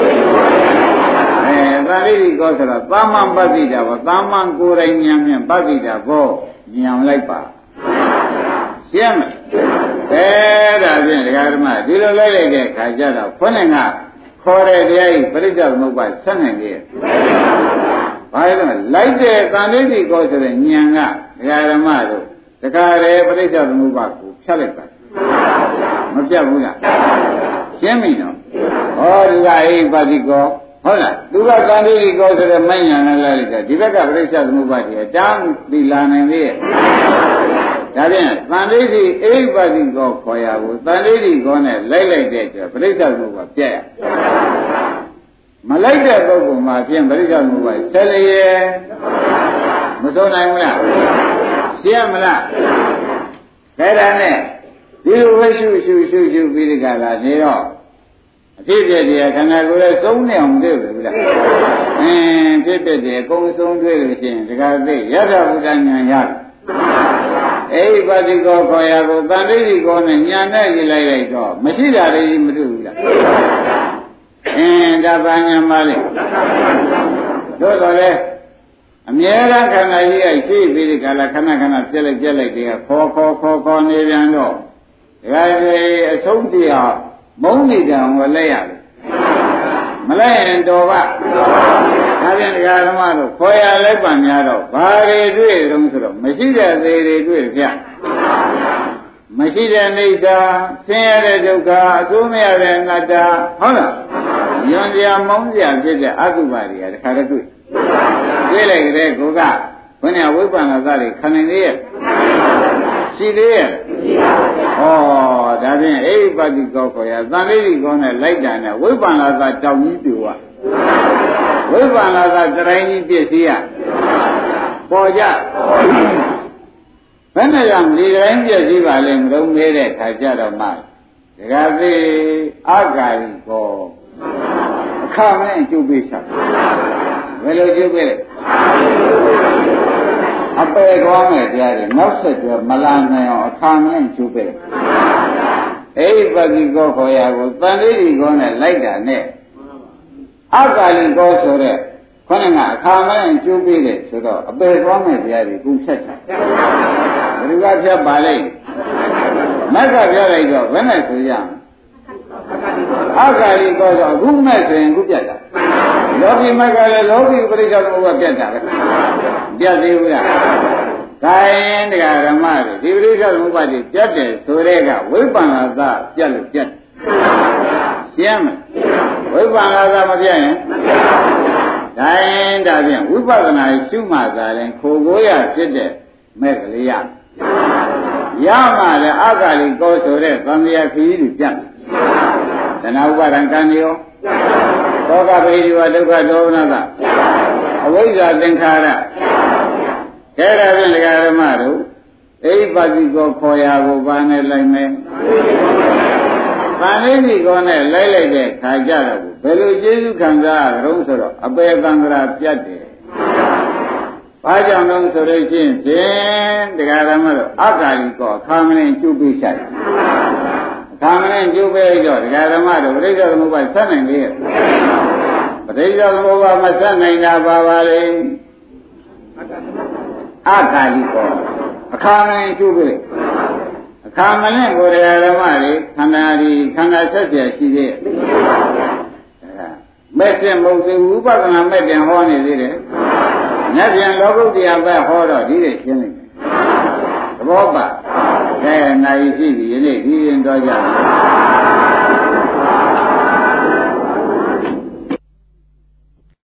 တန်ဒိဋ္ဌိကောဆိုတော့သာမန်ပတိတာဘောသာမန်ကိုယ်တိုင်ဉာဏ်ဖြင့်ပတိတာဘောဉာဏ်လိုက်ပါရှင်းမလားဒါဖြင့်ဒကာဓမ္မဒီလိုလိုက်လိုက်တဲ့ခါကျတော့ခေါင်းနဲ့ကခေါ်တဲ့တရားကြီးပရိစ္ဆေသမုပ္ပါဆက်နိုင်လေဘာလဲလိုက်တဲ့တန်ဋိဋ္ဌိကောဆိုတဲ့ဉာဏ်ကဒကာဓမ္မတို့ဒကာရေပရိစ္ဆေသမုပ္ပါကိုဖြတ်လိုက်ပါမပြတ်ဘူးလားရှင်းပြီနော်ဟောဒီကအိပတိကောဟုတ်လားသူကတန်ဋိဋ္ဌိကောဆိုတဲ့မဉ္ဇဏ်နဲ့လိုက်လိုက်ဒီဘက်ကပရိစ္ဆေသမုပ္ပါကြီးအတန်းဒီလာနိုင်လေဒါဖြင့်သံဋိဋ္ဌိအိပတိကောခေါ်ရဘူးသံဋိဋ္ဌိကောနဲ့လိုက်လိုက်တဲ့ကျပရိစ္ဆေသမုပ္ပါပြတ်ရမလိုက်တဲ့ပုဂ္ဂိုလ်မှာဖြင့်ပရိစ္ဆေသမုပ္ပါဆက်လျက်မဆုံးနိုင်ဘူးလားရှင်းမလားဒါနဲ့ဒီလိုဝိရှုရှုပြီးဒီကလာနေတော့အဖြစ်ပြည့်တဲ့ခန္ဓာကိုယ်ရဲ့သုံးနေအောင်တွေ့ပြီလားဖြစ်ပြတဲ့အကုန်ဆုံးတွေ့လို့ရှိရင်ဒီကသိရသဗုဒ္ဓဉာဏ်ရတယ်အိပတိကောခေါ်ရကိုတန်ဋိဋ္ဌိကောနဲ့ညာနဲ့ကြည့်လိုက်တော့မရှိတာလေးမတွေ့ဘူးလားဒါပါညာမလေးတို့တော့လေအမြဲတမ်းခန္ဓာကြီးကရှိပြီးဒီကလာခဏပြက်လိုက်တည်းကခေါ်နေပြန်တော့ဒါကြိအဆုံးတရားမုန်းနေကြအောင်လက်ရတယ်မလဲရင်တော်ပါဒါပြန်ဒကာဓမ္မတို့ခေါ်ရလိုက်ပါများတော့ဘာတွေတွေ့တုံးဆိုတော့မရှိတဲ့သေးတွေတွေ့ကြမရှိတဲ့နေတ္တာဆင်းရဲတဲ့ဒုက္ခအဆိုးမရတဲ့အနတ္တဟုတ်လားယွန်စရာမုန်းစရာဖြစ်တဲ့အကုပါတွေကတခါတည်းတွေ့လိုက်ကြတဲ့ကိုကဘုရားဝိပ္ပန္နသတွေခံနိုင်သေးရဲ့ရှိသေးရဲ့ဩဒါဖြင့်အိပတိကောခေါ်ရသံဃိတိကောနဲ့လိုက်တာနဲ့ဝိပ္ပန္နသတောင်ကြီးပြူอ่ะဝိပ္ပန္နသတတိုင်းကြီးပြည့်စည်ရပေါ်ကြဘယ်နဲ့ကြောင့်ဒီတိုင်းပြည့်စည်ပါလဲမလုံးမဲတဲ့ခါကြတော့မှဒကာသိအာဂါရီကောအခါမင်းကျုပ်ပေးချက်ဘယ်လိုကျုပ်ပေးလဲအပယ်ကောင်းတဲ့တရားတွေနောက်ဆက်တွဲမလာနိုင်အောင်အခါမင်းကျုပ်ပေးအိပတိကောခေါ်ရကိုတန်ဋိဋ္ဌိကောနဲ့လိုက်တာနဲ့အကာလိကောဆိုတဲ့ခေါင်းကအခါမင်းကျုပ်ပေးတယ်ဆိုတော့အပယ်ကောင်းတဲ့တရားတွေကုဆက်ချင်ဘယ်လိုကဖြတ်ပါလိမ့်မက်ကပြလိုက်တော့ဘယ်နဲ့ဆိုရအကာလိကောဆိုအခုမဲ့ဆိုရင်ခုပြတ်တာလောကီမက်ကလည်းလောကီပရိစ္ဆေသမုပ္ပါပြတ်တာပဲပြတ်သေးဘူးလားဒါရင်တရားဓမ္မတွေဒီပရိစ္ဆေသမုပ္ပါတွေပြတ်တယ်ဆိုတဲ့ကဝိပ္ပန္နသပြတ်လို့ပြတ်ရှင်းမဝိပ္ပန္နသမပြတ်ရင်ဒါရင်ဒါဖြင့်ဝိပဿနာရှုမှသာရင်ခိုးကိုရဖြစ်တဲ့မဲ့ကလေးရမှလည်းအကာလိကောဆိုတဲ့သံဃာခရီးတွေပြတ်တဏှာဥပါဒံကံရောသောကပိရိဝဒုက္ခဒေါမနသအဝိဇ္ဇာသင်္ခါရအဲ့ဒါဖြင့်ဒကာဓမ္မတို့အိပတိကောခေါ်ရကိုဘာနဲ့လိုက်မယ်သံဃိတိကောနဲ့လိုက်လိုက်တဲ့ခါကြတော့ဘယ်လိုကျေးဇူးခံစားရအောင်ဆိုတော့အပေသံဃာပြတ်တယ်ဘာကြောင့်လဲဆိုလို့ရှိရင်ဒကာဓမ္မတို့အကာလိကောအခါမင်းကျုပ်ပြီးဆိုင်အခါမင်းကျုပ်ပြီးတော့ဒကာဓမ္မတို့ပရိစ္ဆေသမုပ္ပါဆက်နိုင်လေပရိစ္ဆေသမုပ္ပါမဆက်နိုင်တာပါလေအကာလိကောအခါမင်းကျုပ်ပြီးအခါမင်းကိုဒကာဓမ္မတွေခန္ဓာဆက်ပြရှိသေးမဲ့စင်မဟုတ်သေးဘူးဥပဒနာမဲ့ပြန်ဟောနေသေးတယ်ညပြန်လောကုတ္တရာပဲဟောတော့ဒီလိုရှင်းလိုက်တယ်သဘောပါကဲနိုင်ရှိပြီယနေ့ဒီရင်တော့ကြပါ